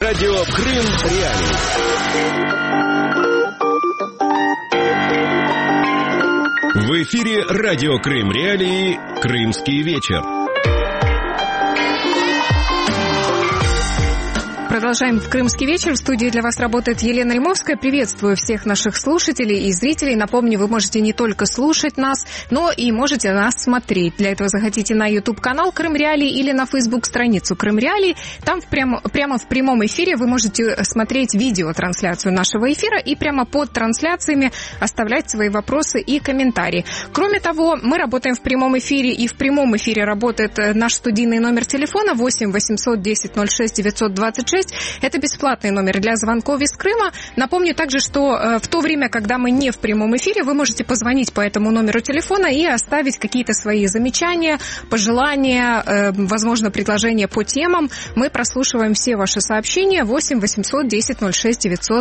Радио Крым Реалии. В эфире Радио Крым Реалии «Крымский вечер». Продолжаем в «Крымский вечер». В студии для вас работает Елена Римовская. Приветствую всех наших слушателей и зрителей. Напомню, вы можете не только слушать нас, но и можете нас смотреть. Для этого заходите на YouTube-канал «Крым Реалии» или на Facebook-страницу «Крым Реалии». Там прямо в прямом эфире вы можете смотреть видеотрансляцию нашего эфира и прямо под трансляциями оставлять свои вопросы и комментарии. Кроме того, мы работаем в прямом эфире, и в прямом эфире работает наш студийный номер телефона 8 800 10 06 926. Это бесплатный номер для звонков из Крыма. Напомню также, что в то время, когда мы не в прямом эфире, вы можете позвонить по этому номеру телефона и оставить какие-то свои замечания, пожелания, возможно, предложения по темам. Мы прослушиваем все ваши сообщения. 8 800 10 06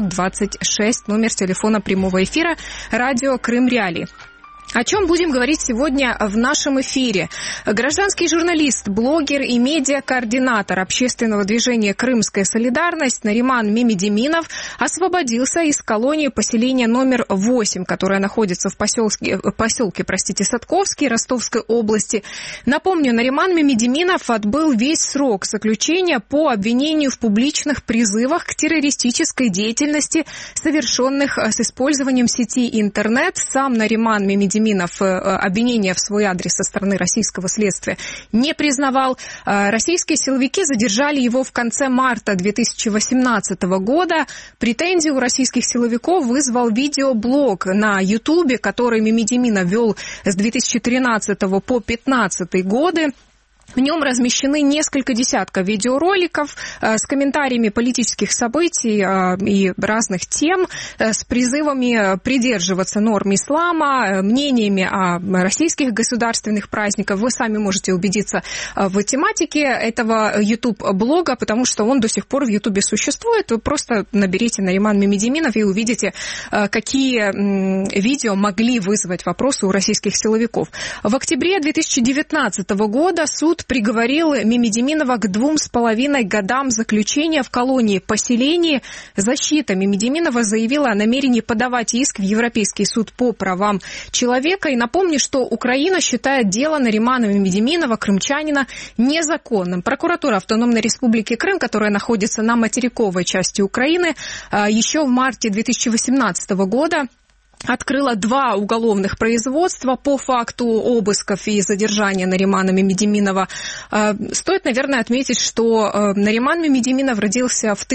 926, номер телефона прямого эфира «Радио Крым Реалии». О чем будем говорить сегодня в нашем эфире? Гражданский журналист, блогер и медиакоординатор общественного движения «Крымская солидарность» Нариман Мемедиминов освободился из колонии поселения номер 8, которая находится в поселке Садковский Ростовской области. Напомню, Нариман Мемедиминов отбыл весь срок заключения по обвинению в публичных призывах к террористической деятельности, совершенных с использованием сети интернет. Сам Нариман Мемедиминов обвинения в свой адрес со стороны российского следствия не признавал. Российские силовики задержали его в конце марта 2018 года. Претензию у российских силовиков вызвал видеоблог на Ютубе, который Мемедиминов вел с 2013 по 2015 годы. В нем размещены несколько десятков видеороликов с комментариями политических событий и разных тем, с призывами придерживаться норм ислама, мнениями о российских государственных праздниках. Вы сами можете убедиться в тематике этого YouTube-блога, потому что он до сих пор в YouTube существует. Вы просто наберите Нариман Мемедиминов и увидите, какие видео могли вызвать вопросы у российских силовиков. В октябре 2019 года суд приговорил Мемедиминова к 2,5 годам заключения в колонии поселении. Защита Мемедиминова заявила о намерении подавать иск в Европейский суд по правам человека. И напомню, что Украина считает дело Наримана Мемедиминова, крымчанина, незаконным. Прокуратура Автономной Республики Крым, которая находится на материковой части Украины, еще в марте 2018 года открыла 2 уголовных производства по факту обысков и задержания Наримана Мемедиминова. Стоит, наверное, отметить, что Нариман Мемедиминов родился в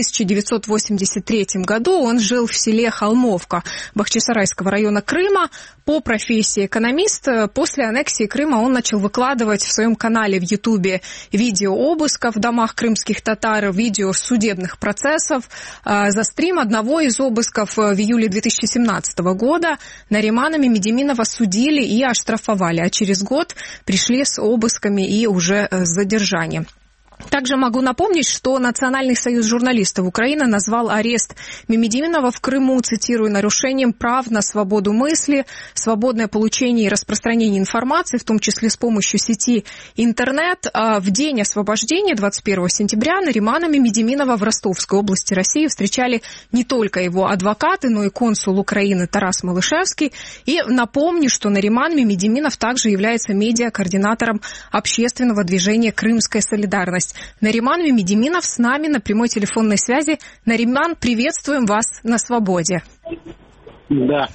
1983 году. Он жил в селе Холмовка Бахчисарайского района Крыма. По профессии экономист. После аннексии Крыма он начал выкладывать в своем канале в Ютубе видео обысков в домах крымских татар, видео судебных процессов. За стрим одного из обысков в июле 2017 года Наримана Мемедиминова судили и оштрафовали, а через год пришли с обысками и уже с задержанием. Также могу напомнить, что Национальный союз журналистов Украины назвал арест Мемедиминова в Крыму, цитирую, нарушением прав на свободу мысли, свободное получение и распространение информации, в том числе с помощью сети интернет. В день освобождения, 21 сентября, Наримана Мемедиминова в Ростовской области России встречали не только его адвокаты, но и консул Украины Тарас Малышевский. И напомню, что Нариман Мемедиминов также является медиакоординатором общественного движения «Крымская солидарность». Нариман Мемедиминов с нами на прямой телефонной связи. Нариман, приветствуем вас на свободе. Да.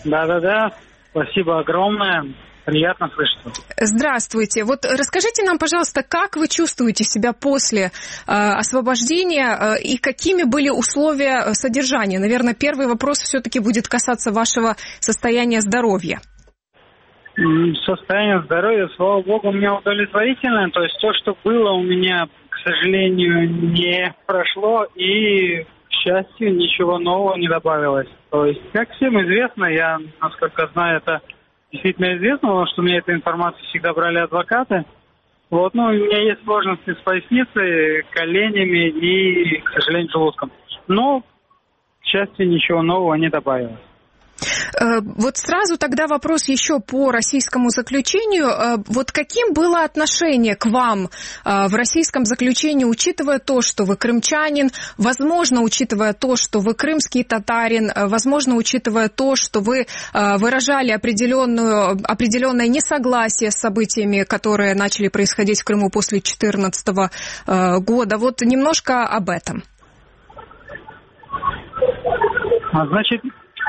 Спасибо огромное. Приятно слышать. Здравствуйте. Вот расскажите нам, пожалуйста, как вы чувствуете себя после освобождения и какими были условия содержания? Наверное, первый вопрос все-таки будет касаться вашего состояния здоровья. Состояние здоровья, слава богу, у меня удовлетворительное. То есть то, что было у меня, к сожалению, не прошло, и, к счастью, ничего нового не добавилось. То есть, как всем известно, я, насколько знаю, это действительно известно, потому что у меня эта информация всегда брали адвокаты. У меня есть сложности с поясницей, коленями и, к сожалению, желудком. Но, к счастью, ничего нового не добавилось. Вот сразу тогда вопрос еще по российскому заключению. Вот каким было отношение к вам в российском заключении, учитывая то, что вы крымчанин, возможно, учитывая то, что вы крымский татарин, возможно, учитывая то, что вы выражали определенное несогласие с событиями, которые начали происходить в Крыму после 2014 года. Вот немножко об этом. Значит,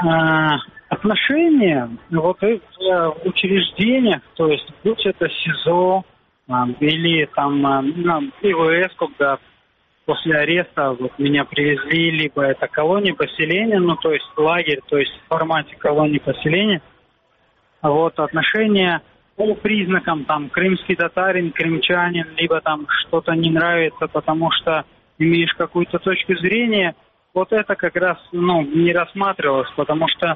отношения вот в учреждениях, то есть будь это СИЗО или там ИВС, когда после ареста вот меня привезли, либо это колония поселения, ну то есть лагерь, то есть в формате колонии поселения, вот отношения по признакам там крымский татарин, крымчанин, либо там что-то не нравится, потому что имеешь какую-то точку зрения, вот это как раз не рассматривалось, потому что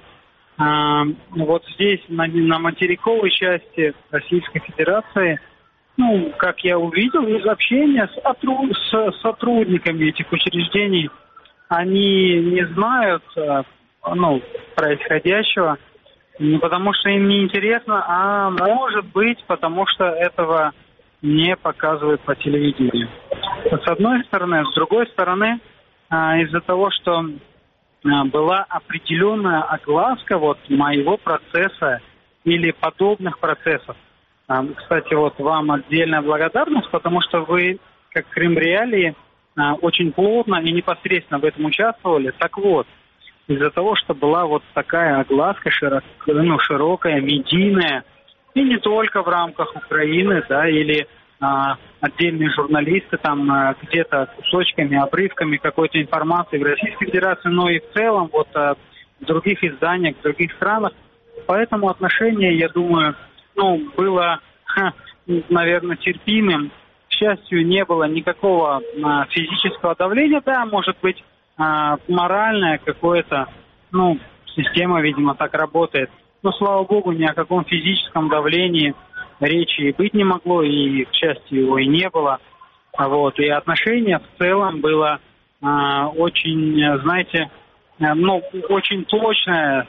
вот здесь, на материковой части Российской Федерации, как я увидел из общения с сотрудниками этих учреждений, они не знают происходящего, не потому что им не интересно, а может быть, потому что этого не показывают по телевидению. С одной стороны, с другой стороны, из-за того, что была определенная огласка вот моего процесса или подобных процессов. Кстати, вот вам отдельная благодарность, потому что вы, как Крым Реалии, очень плотно и непосредственно в этом участвовали. Так вот, из-за того, что была вот такая огласка широкая, медийная, и не только в рамках Украины, да, или отдельные журналисты там где-то кусочками, обрывками какой-то информации в Российской Федерации, но и в целом вот в других изданиях, в других странах. Поэтому отношение, я думаю, было, наверное, терпимым. К счастью, не было никакого физического давления. Да, может быть, моральное какое-то, система, видимо, так работает. Но, слава богу, ни о каком физическом давлении речи и быть не могло, и, к счастью, его и не было. Вот. И отношение в целом было очень, знаете, очень точное,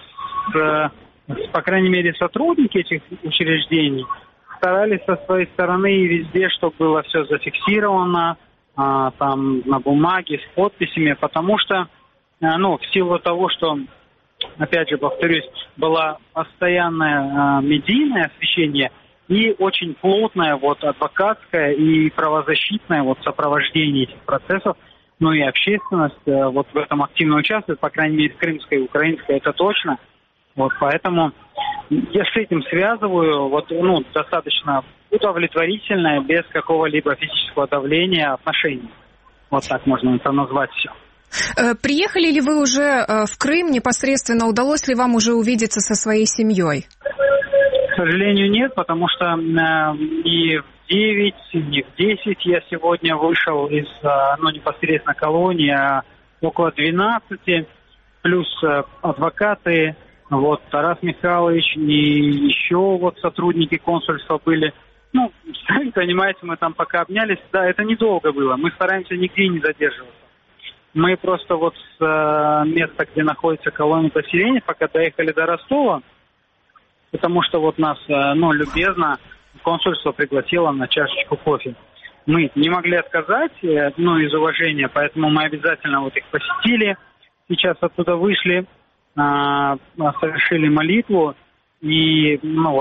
по крайней мере, сотрудники этих учреждений старались со своей стороны везде, чтобы было все зафиксировано, там на бумаге, с подписями, потому что, в силу того, что, опять же, повторюсь, было постоянное медийное освещение и очень плотное вот адвокатское и правозащитное вот сопровождение этих процессов, и общественность вот в этом активно участвует, по крайней мере, крымская и украинская, это точно. Вот поэтому я с этим связываю достаточно удовлетворительное, без какого-либо физического давления отношения. Вот так можно это назвать все. Приехали ли вы уже в Крым непосредственно? Удалось ли вам уже увидеться со своей семьей? К сожалению, нет, потому что ни в 9, ни в 10 я сегодня вышел из непосредственно колонии, а около 12, плюс адвокаты, Тарас Михайлович и еще сотрудники консульства были. Сами понимаете, мы там пока обнялись, да, это недолго было, мы стараемся нигде не задерживаться. Мы просто с места, где находится колония поселения, пока доехали до Ростова, потому что нас, любезно консульство пригласило на чашечку кофе. Мы не могли отказать, из уважения, поэтому мы обязательно их посетили. Сейчас оттуда вышли, совершили молитву и,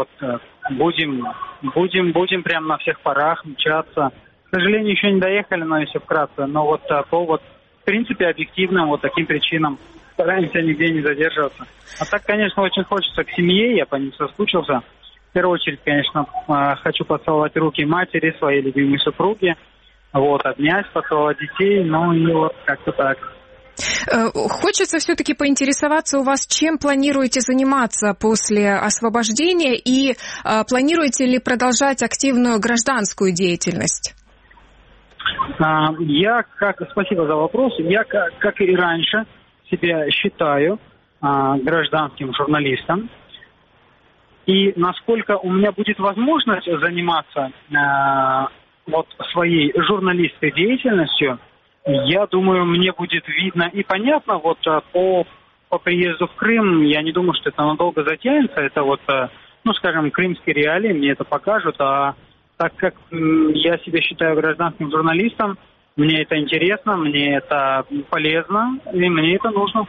будем прямо на всех парах мчаться. К сожалению, еще не доехали, но если вкратце, по в принципе, объективным таким причинам стараемся нигде не задерживаться. А так, конечно, очень хочется к семье, я по ним соскучился. В первую очередь, конечно, хочу поцеловать руки матери, своей любимой супруги, обнять, поцеловать детей, и как-то так. Хочется все-таки поинтересоваться у вас, чем планируете заниматься после освобождения и планируете ли продолжать активную гражданскую деятельность? Спасибо за вопрос. Я, как и раньше, себя считаю гражданским журналистом. И насколько у меня будет возможность заниматься своей журналистской деятельностью, я думаю, мне будет видно и понятно по по приезду в Крым, я не думаю, что это надолго затянется. Это вот, скажем, крымские реалии мне это покажут. А так как я себя считаю гражданским журналистом, мне это интересно, мне это полезно, и мне это нужно.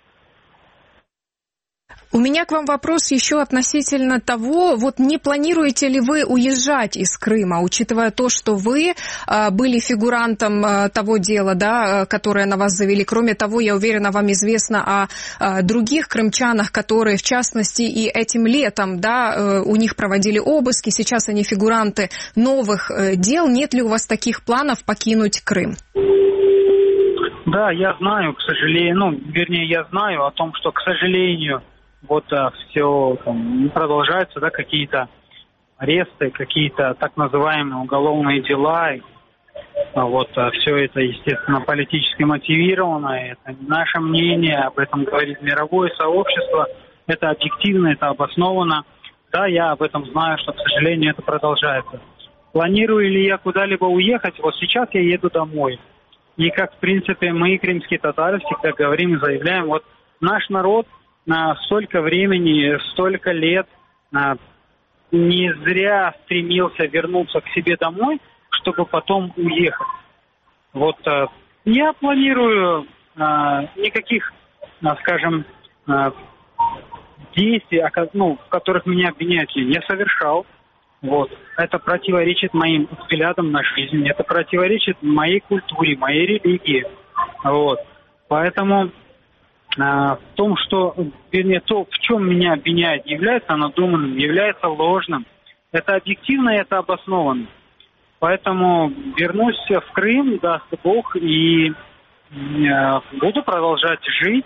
У меня к вам вопрос еще относительно того, вот не планируете ли вы уезжать из Крыма, учитывая то, что вы были фигурантом того дела, да, которое на вас завели. Кроме того, я уверена, вам известно о других крымчанах, которые, в частности, и этим летом, да, у них проводили обыски, сейчас они фигуранты новых дел. Нет ли у вас таких планов покинуть Крым? Да, я знаю, к сожалению, я знаю о том, что, к сожалению, вот все продолжаются, да, какие-то аресты, какие-то так называемые уголовные дела. Вот все это, естественно, политически мотивировано. Это не наше мнение, об этом говорит мировое сообщество. Это объективно, это обосновано. Да, я об этом знаю, что, к сожалению, это продолжается. Планирую ли я куда-либо уехать? Вот сейчас я еду домой. И как, в принципе, мы, крымские татары, всегда говорим и заявляем, вот наш народ на столько времени, столько лет не зря стремился вернуться к себе домой, чтобы потом уехать. Вот я планирую никаких, скажем, действий, в которых меня обвиняют, я не совершал. Вот. Это противоречит моим взглядам на жизнь, это противоречит моей культуре, моей религии. Вот. Поэтому в том, что, то, в чем меня обвиняют, является надуманным, является ложным. Это объективно, это обоснованно. Поэтому вернусь в Крым, даст Бог, и буду продолжать жить.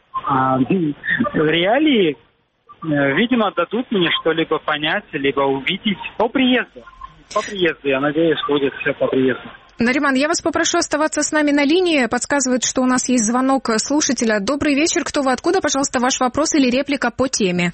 Реалии, видимо, дадут мне что-либо понять, либо увидеть по приезду. По приезду, я надеюсь, будет все по приезду. Нариман, я вас попрошу оставаться с нами на линии. Подсказывают, что у нас есть звонок слушателя. Добрый вечер. Кто вы? Откуда? Пожалуйста, ваш вопрос или реплика по теме.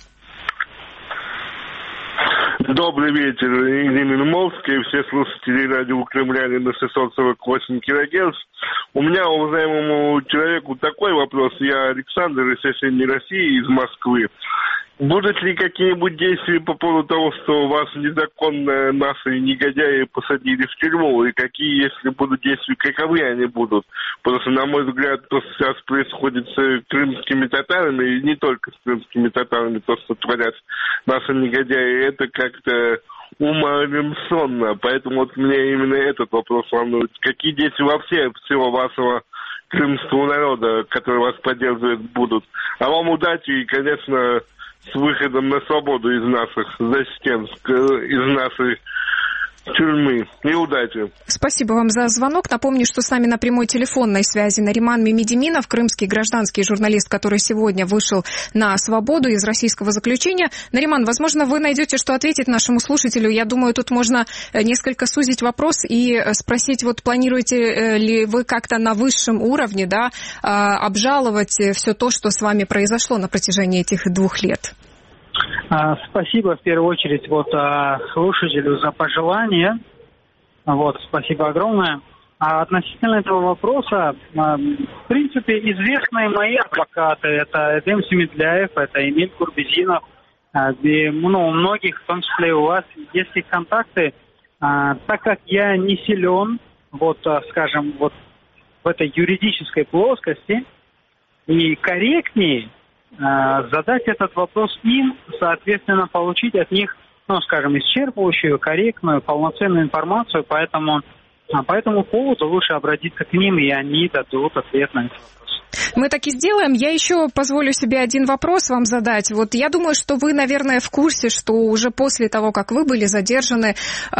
Добрый вечер, Ирина Немовская, все слушатели радио Крымляне на 648 кГц. У меня, уважаемому человеку, такой вопрос. Я Александр из соседней России, из Москвы. Будут ли какие-нибудь действия по поводу того, что вас незаконно наши негодяи посадили в тюрьму? И какие, если будут действия, каковы они будут? Потому что, на мой взгляд, то, что сейчас происходит с крымскими татарами, и не только с крымскими татарами, то, что творят наши негодяи, это как-то умалимсонно. Поэтому вот мне именно этот вопрос волнует. Какие действия вообще всего вашего крымского народа, который вас поддерживает, будут? А вам удачи и, конечно, с выходом на свободу из наших застен, из нашей тюрьмы. И удачи. Спасибо вам за звонок. Напомню, что с нами на прямой телефонной связи Нариман Мемедиминов, крымский гражданский журналист, который сегодня вышел на свободу из российского заключения. Нариман, возможно, вы найдете, что ответить нашему слушателю. Я думаю, тут можно несколько сузить вопрос и спросить, вот планируете ли вы как-то на высшем уровне, да, обжаловать все то, что с вами произошло на протяжении этих 2 лет? Спасибо в первую очередь слушателю за пожелания. Вот, спасибо огромное. А относительно этого вопроса, в принципе, известные мои адвокаты, это Эдем Семедляев, это Эмиль Курбезинов, и, у многих, в том числе и у вас, есть их контакты. Так как я не силен, скажем, в этой юридической плоскости, и корректнее задать этот вопрос им, соответственно, получить от них, скажем, исчерпывающую, корректную, полноценную информацию, поэтому по этому поводу лучше обратиться к ним, и они дадут ответ на этот вопрос. Мы так и сделаем. Я еще позволю себе один вопрос вам задать. Вот я думаю, что вы, наверное, в курсе, что уже после того, как вы были задержаны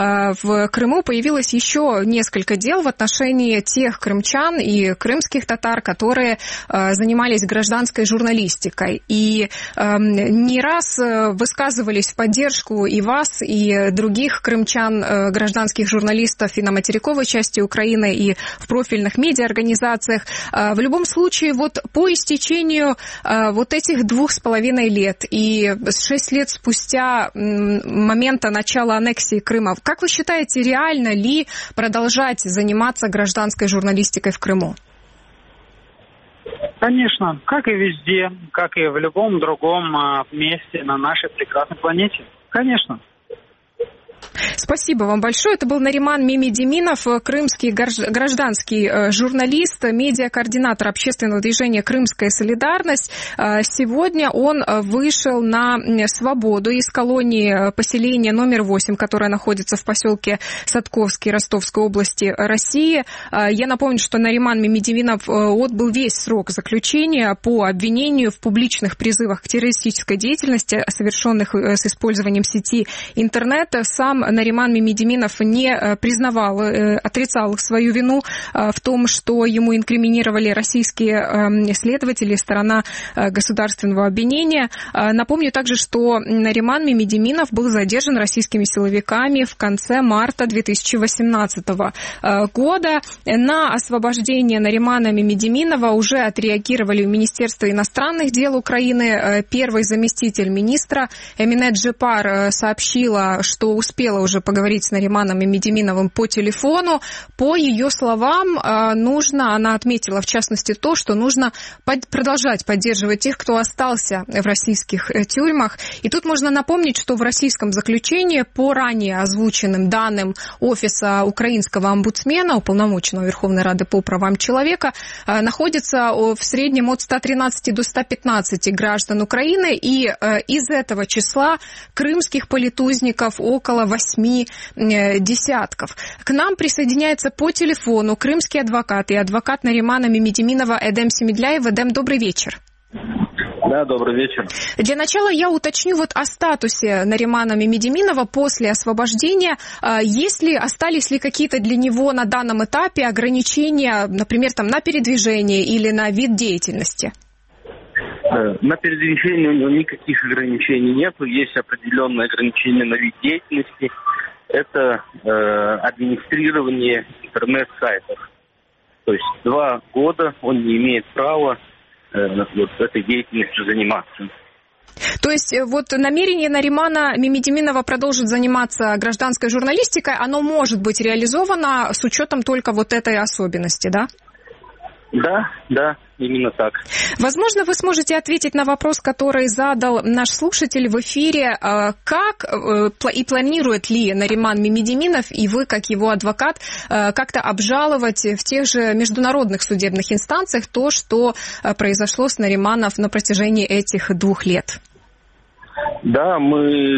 в Крыму, появилось еще несколько дел в отношении тех крымчан и крымских татар, которые занимались гражданской журналистикой. И не раз высказывались в поддержку и вас, и других крымчан, гражданских журналистов и на материковой части Украины, и в профильных медиаорганизациях. В любом случае, по истечению этих 2,5 лет и 6 лет спустя момента начала аннексии Крыма, как вы считаете, реально ли продолжать заниматься гражданской журналистикой в Крыму? Конечно, как и везде, как и в любом другом месте на нашей прекрасной планете. Конечно. Спасибо вам большое. Это был Нариман Мемедиминов, крымский гражданский журналист, медиакоординатор общественного движения «Крымская солидарность». Сегодня он вышел на свободу из колонии поселения номер 8, которое находится в поселке Садковский Ростовской области России. Я напомню, что Нариман Мемедиминов отбыл весь срок заключения по обвинению в публичных призывах к террористической деятельности, совершенных с использованием сети интернет. Сам Нариман Мемедиминов не признавал, отрицал свою вину в том, что ему инкриминировали российские следователи, сторона государственного обвинения. Напомню также, что Нариман Мемедиминов был задержан российскими силовиками в конце марта 2018 года. На освобождение Наримана Мемедиминова уже отреагировали в Министерство иностранных дел Украины. Первый заместитель министра Эмине Джипар сообщила, что успела уже поговорить с Нариманом Мемедиминовым по телефону. По ее словам, она отметила в частности то, что нужно продолжать поддерживать тех, кто остался в российских тюрьмах. И тут можно напомнить, что в российском заключении по ранее озвученным данным Офиса украинского омбудсмена, уполномоченного Верховной Рады по правам человека, находится в среднем от 113 до 115 граждан Украины, и из этого числа крымских политузников около 8 десятков. К нам присоединяется по телефону крымский адвокат и адвокат Наримана Мемедиминова Эдем Семедляев. Эдем, добрый вечер. Да, добрый вечер. Для начала я уточню о статусе Наримана Мемедиминова после освобождения. Остались ли какие-то для него на данном этапе ограничения, например, на передвижение или на вид деятельности? На передвижение у него никаких ограничений нет. Есть определенные ограничения на вид деятельности. Это администрирование интернет-сайтов. То есть 2 года он не имеет права этой деятельностью заниматься. То есть намерение Наримана Мемедиминова продолжить заниматься гражданской журналистикой, оно может быть реализовано с учетом только этой особенности, да? Да, именно так. Возможно, вы сможете ответить на вопрос, который задал наш слушатель в эфире. Как и планирует ли Нариман Мемедиминов и вы, как его адвокат, как-то обжаловать в тех же международных судебных инстанциях то, что произошло с Нариманом на протяжении этих 2 лет? Да, мы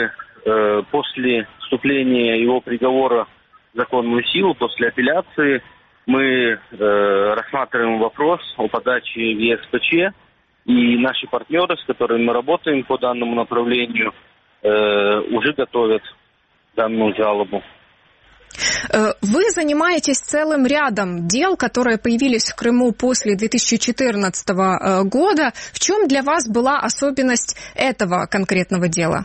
после вступления его приговора в законную силу, после апелляции, мы рассматриваем вопрос о подаче в ЕСПЧ, и наши партнеры, с которыми мы работаем по данному направлению, уже готовят данную жалобу. Вы занимаетесь целым рядом дел, которые появились в Крыму после 2014 года. В чем для вас была особенность этого конкретного дела?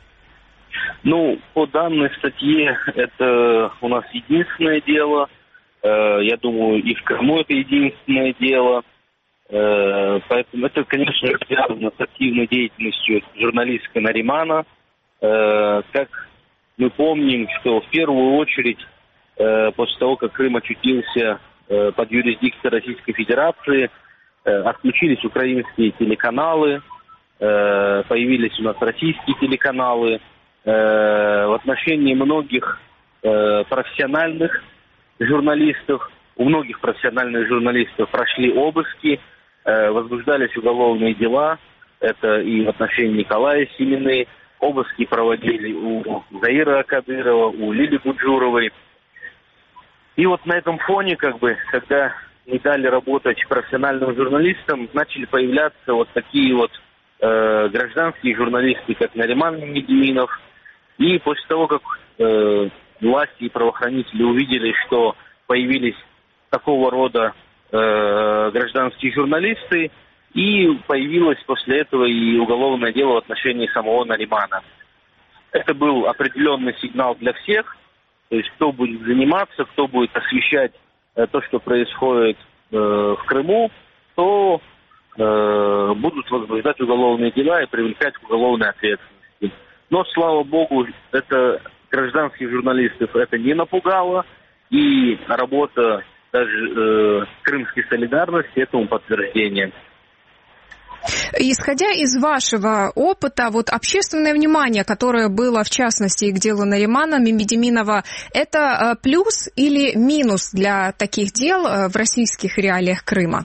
По данной статье это у нас единственное дело. Я думаю, и в Крыму это единственное дело. Поэтому это, конечно, связано с активной деятельностью журналистка Наримана. Как мы помним, что в первую очередь, после того, как Крым очутился под юрисдикцией Российской Федерации, отключились украинские телеканалы, появились у нас российские телеканалы. В отношении многих профессиональных журналистов, у многих профессиональных журналистов прошли обыски, возбуждались уголовные дела. Это и в отношении Николая Симины. Обыски проводили у Заира Кадырова, у Лили Буджуровой. И на этом фоне, когда не дали работать профессиональным журналистам, начали появляться такие гражданские журналисты, как Нариман Мемедиминов. И после того, как власти и правоохранители увидели, что появились такого рода гражданские журналисты, и появилось после этого и уголовное дело в отношении самого Наримана. Это был определенный сигнал для всех, то есть кто будет заниматься, кто будет освещать то, что происходит в Крыму, то будут возбуждать уголовные дела и привлекать к уголовной ответственности. Но, слава богу, это гражданских журналистов это не напугало, и работа даже крымской солидарности этому подтверждение. Исходя из вашего опыта, вот общественное внимание, которое было, в частности, и к делу Наримана Мемедиминова, это плюс или минус для таких дел в российских реалиях Крыма?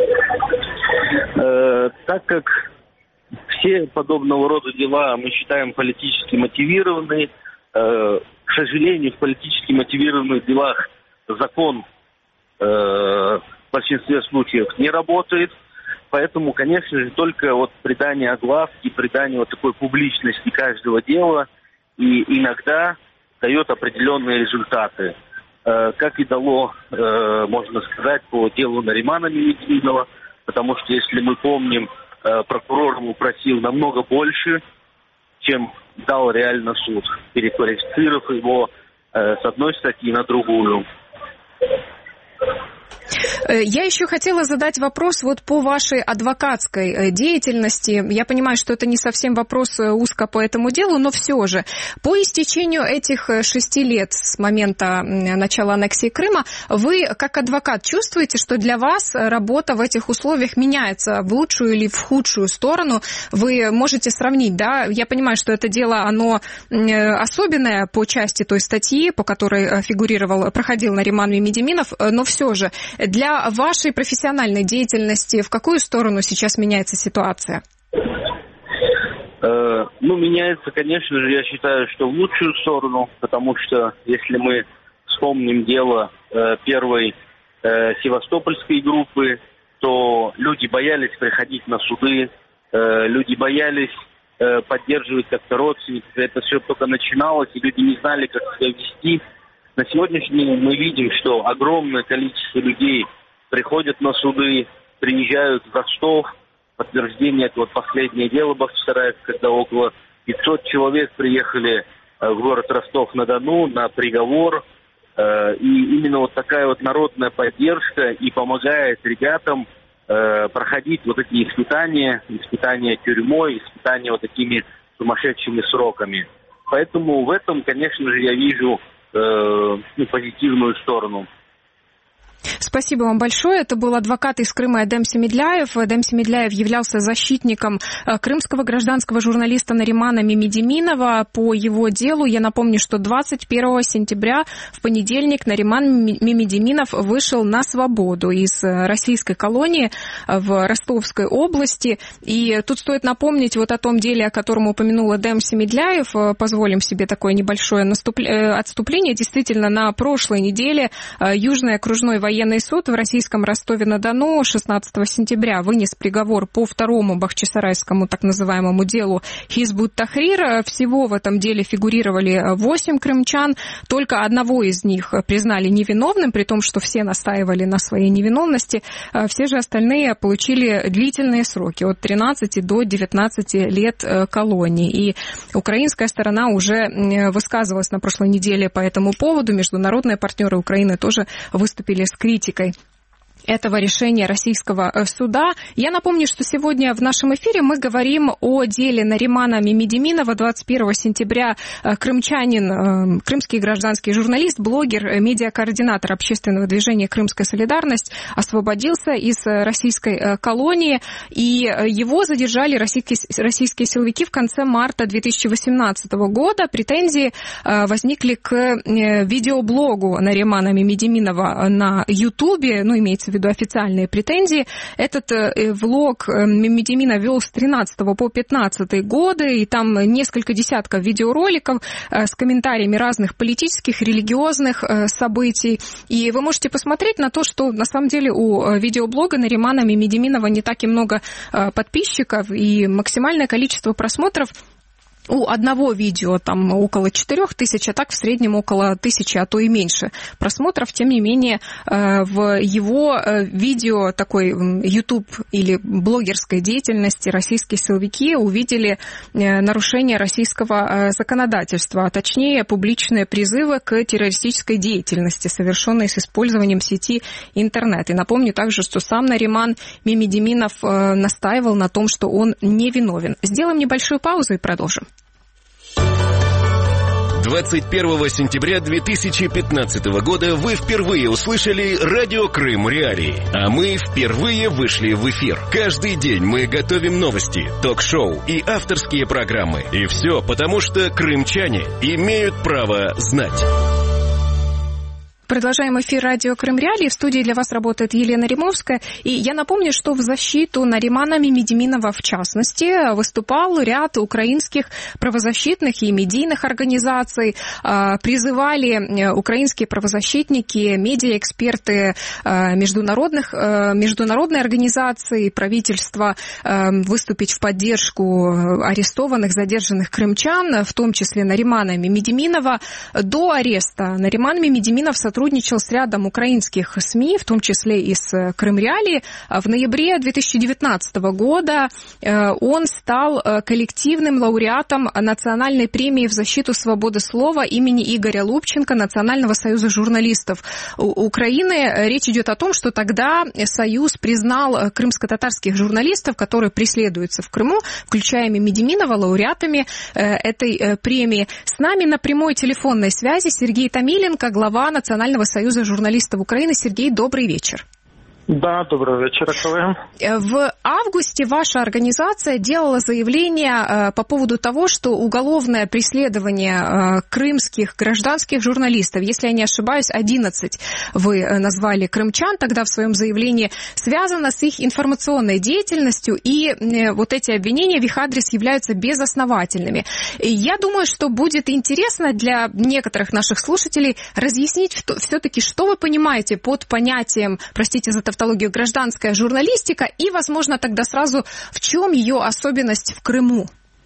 Так как все подобного рода дела мы считаем политически мотивированными, к сожалению, в политически мотивированных делах закон в большинстве случаев не работает. Поэтому, конечно же, только вот придание огласки, придание вот такой публичности каждого дела и иногда дает определенные результаты. Как и дало, можно сказать, по делу Наримана Мемедиминова, потому что, если мы помним, прокурор ему просил намного больше, чем дал реально суд, переквалифицировав его с одной статьи на другую. Я еще хотела задать вопрос вот по вашей адвокатской деятельности. Я понимаю, что это не совсем вопрос узко по этому делу, но все же. По истечению этих 6 лет с момента начала аннексии Крыма, вы, как адвокат, чувствуете, что для вас работа в этих условиях меняется в лучшую или в худшую сторону? Вы можете сравнить, да? Я понимаю, что это дело, оно особенное по части той статьи, по которой проходил Нариман Мемедиминов, но все же. Для вашей профессиональной деятельности в какую сторону сейчас меняется ситуация? Меняется, конечно же, я считаю, что в лучшую сторону, потому что если мы вспомним дело первой севастопольской группы, то люди боялись приходить на суды, люди боялись поддерживать как-то родственников. Это все только начиналось, и люди не знали, как себя вести. На сегодняшний день мы видим, что огромное количество людей приходят на суды, приезжают в Ростов. Подтверждение, это вот последнее дело Бахчисарайска, когда около 500 человек приехали в город Ростов-на-Дону на приговор. И именно вот такая вот народная поддержка и помогает ребятам проходить вот эти испытания тюрьмой, испытания вот такими сумасшедшими сроками. Поэтому в этом, конечно же, я вижу позитивную сторону. Спасибо вам большое. Это был адвокат из Крыма Эдем Семедляев. Эдем Семедляев являлся защитником крымского гражданского журналиста Наримана Мемедиминова. По его делу, я напомню, что 21 сентября в понедельник Нариман Мемедиминов вышел на свободу из российской колонии в Ростовской области. И тут стоит напомнить вот о том деле, о котором упомянул Эдем Семедляев. Позволим себе такое небольшое отступление. Действительно, на прошлой неделе Южный окружной военный суд в российском Ростове-на-Дону 16 сентября вынес приговор по второму бахчисарайскому так называемому делу Хизбут-Тахрир. Всего в этом деле фигурировали 8 крымчан. Только одного из них признали невиновным, при том, что все настаивали на своей невиновности. Все же остальные получили длительные сроки от 13 до 19 лет колонии. И украинская сторона уже высказывалась на прошлой неделе по этому поводу. Международные партнеры Украины тоже выступили с критикой этого решения российского суда. Я напомню, что сегодня в нашем эфире мы говорим о деле Наримана Мемедиминова. 21 сентября крымчанин, крымский гражданский журналист, блогер, медиакоординатор общественного движения «Крымская солидарность» освободился из российской колонии, и его задержали российские силовики в конце марта 2018 года. Претензии возникли к видеоблогу Наримана Мемедиминова на Ютубе, имеется в виду официальные претензии. Этот влог Мемедимина вел с 13 по 15 годы, и там несколько десятков видеороликов с комментариями разных политических, религиозных событий. И вы можете посмотреть на то, что на самом деле у видеоблога Наримана Мемедиминова не так и много подписчиков, и максимальное количество просмотров у одного видео там около 4000, а так в среднем около 1000, а то и меньше просмотров. Тем не менее, в его видео такой YouTube или блогерской деятельности российские силовики увидели нарушение российского законодательства, а точнее публичные призывы к террористической деятельности, совершенной с использованием сети интернет. И напомню также, что сам Нариман Мемедиминов настаивал на том, что он невиновен. Сделаем небольшую паузу и продолжим. 21 сентября 2015 года вы впервые услышали «Радио Крым Реалии», а мы впервые вышли в эфир. Каждый день мы готовим новости, ток-шоу и авторские программы. И все потому, что крымчане имеют право знать. Продолжаем эфир радио Крым Реалии. В студии для вас работает Елена Римовская. И я напомню, что в защиту Наримана Мемедиминова, в частности, выступал ряд украинских правозащитных и медийных организаций. Призывали украинские правозащитники, медиаэксперты международной организации, правительства выступить в поддержку арестованных, задержанных крымчан, в том числе Наримана Мемедиминова. До ареста Нариман Мемедиминов сотрудничал с рядом украинских СМИ, в том числе и с Крым Реалии. В ноябре 2019 года он стал коллективным лауреатом национальной премии в защиту свободы слова имени Игоря Лубченко Национального союза журналистов Украины. Речь идет о том, что тогда Союз признал крымско-татарских журналистов, которые преследуются в Крыму, включая Мемедиминова, лауреатами этой премии. С нами на прямой телефонной связи Сергей Томиленко, глава Национального союза журналистов Украины. Сергей, добрый вечер. Да, доброго вечера, коллеги. В августе ваша организация делала заявление по поводу того, что уголовное преследование крымских гражданских журналистов, если я не ошибаюсь, 11 вы назвали крымчан тогда в своем заявлении, связано с их информационной деятельностью, и вот эти обвинения в их адрес являются безосновательными. Я думаю, что будет интересно для некоторых наших слушателей разъяснить все-таки, что вы понимаете под понятием, простите за тавтологию, гражданская журналистика, и, возможно, тогда сразу в чем ее особенность в Криму?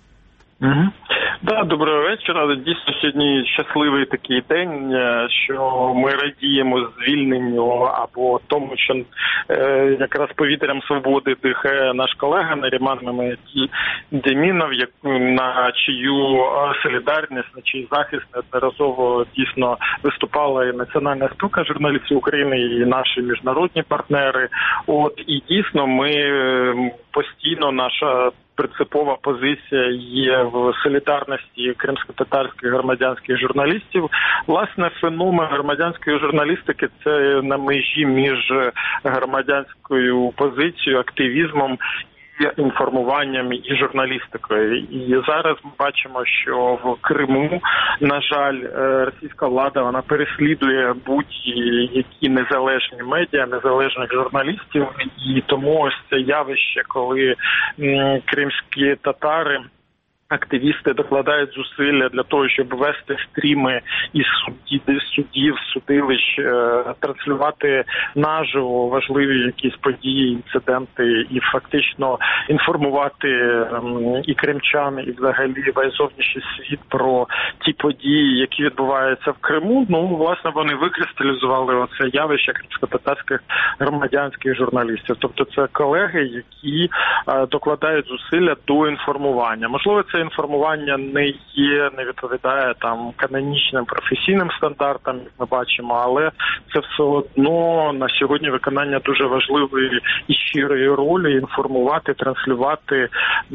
Да, доброго вечора. Дійсно, сьогодні щасливий такий день, що ми радіємо звільненню або тому, що якраз повітрям свободи дихає наш колега Наріман Мемедимінов, на чию солідарність, на чий захист неодноразово дійсно виступала і Національна спілка журналістів України, і наші міжнародні партнери. І дійсно ми постійно, наша принципова позиція є в солідарності кримсько-татарських громадянських журналістів. Власне, феномен громадянської журналістики – це на межі між громадянською позицією, активізмом, інформуванням і журналістикою. І зараз ми бачимо, що в Криму, на жаль, російська влада, вона переслідує будь-які незалежні медіа, незалежних журналістів. І тому ось це явище, коли кримські татари, активісти докладають зусилля для того, щоб вести стріми із судів, судилищ, транслювати наживо важливі якісь події, інциденти і фактично інформувати і кримчан, і взагалі весь зовнішній світ про ті події, які відбуваються в Криму. Власне, вони викристалізували оце явище кримсько-татарських громадянських журналістів. Тобто це колеги, які докладають зусилля до інформування. Можливо, це інформування не відповідає там канонічним професійним стандартам, як ми бачимо, але це все одно на сьогодні виконання дуже важливої і щирої ролі інформувати, транслювати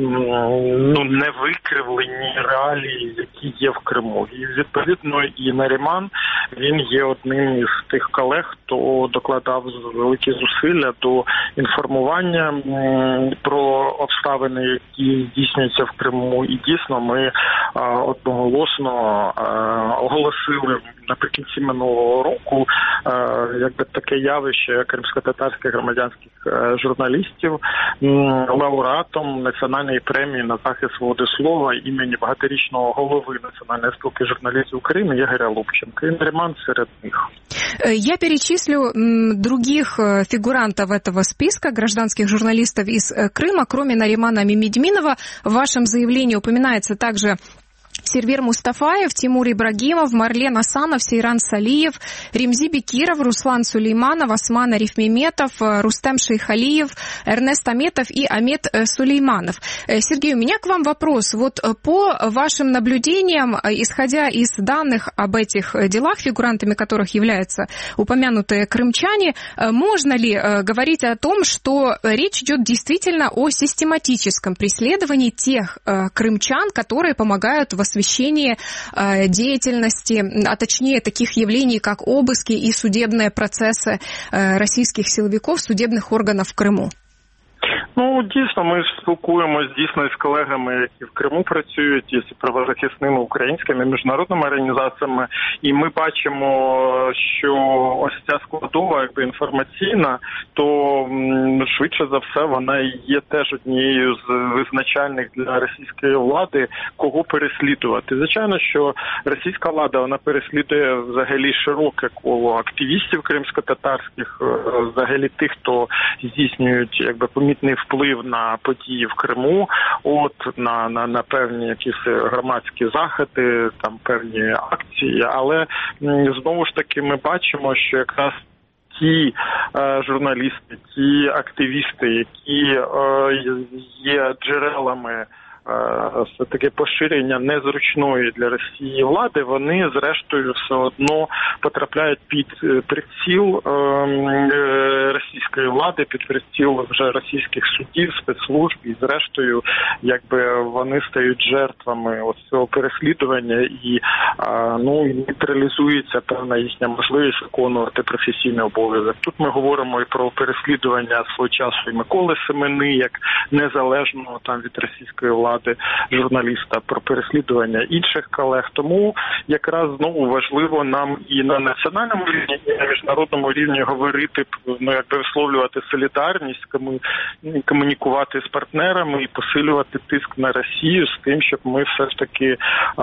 невикривлені реалії, які є в Криму. І відповідно і Наріман, він є одним із тих колег, хто докладав великі зусилля до інформування про обставини, які здійснюються в Криму. І дійсно ми одноголосно оголосили наприкінці минулого року якби таке явище кримсько-татарських громадянських журналістів лауреатом Національної премії на захист свободи слова імені багаторічного голови Національної спілки журналістів України Ігоря Лубченка. И Нариман среди них. Я перечислю других фигурантов этого списка гражданских журналистов из Крыма, кроме Наримана Мемедиминова. В вашем заявлении упоминается также Сервер Мустафаев, Тимур Ибрагимов, Марлен Асанов, Сейран Салиев, Ремзи Бекиров, Руслан Сулейманов, Осман Арифмеметов, Рустем Шейхалиев, Эрнест Аметов и Амет Сулейманов. Сергей, у меня к вам вопрос. Вот по вашим наблюдениям, исходя из данных об этих делах, фигурантами которых являются упомянутые крымчане, можно ли говорить о том, что речь идет действительно о систематическом преследовании тех крымчан, которые помогают в освещении освещении деятельности, а точнее таких явлений, как обыски и судебные процессы российских силовиков, судебных органов в Крыму? Ну, дійсно, ми ж спілкуємось дійсно з колегами, які в Криму працюють, із правозахисними українськими міжнародними організаціями, і ми бачимо, що ось ця складова, якби інформаційна, то швидше за все вона є теж однією з визначальних для російської влади, кого переслідувати. Звичайно, що російська влада, вона переслідує взагалі широке коло активістів кримсько-татарських, взагалі тих, хто здійснюють, якби, помітний вплив на події в Криму, на певні якісь громадські заходи, там певні акції, але знову ж таки ми бачимо, що якраз ті журналісти, ті активісти, які є джерелами все-таки поширення незручної для Росії влади, вони зрештою все одно потрапляють під приціл російської влади, під приціл вже російських судів, спецслужб, і зрештою, якби, вони стають жертвами ось цього переслідування і нейтралізується певна їхня можливість виконувати професійний обов'язок. Тут ми говоримо і про переслідування свого часу і Миколи Семени, як незалежного там від російської влади журналіста, про переслідування інших колег. Тому якраз знову важливо нам і на національному рівні, і на міжнародному рівні говорити, якби висловлювати солідарність, комунікувати з партнерами і посилювати тиск на Росію з тим, щоб ми все ж таки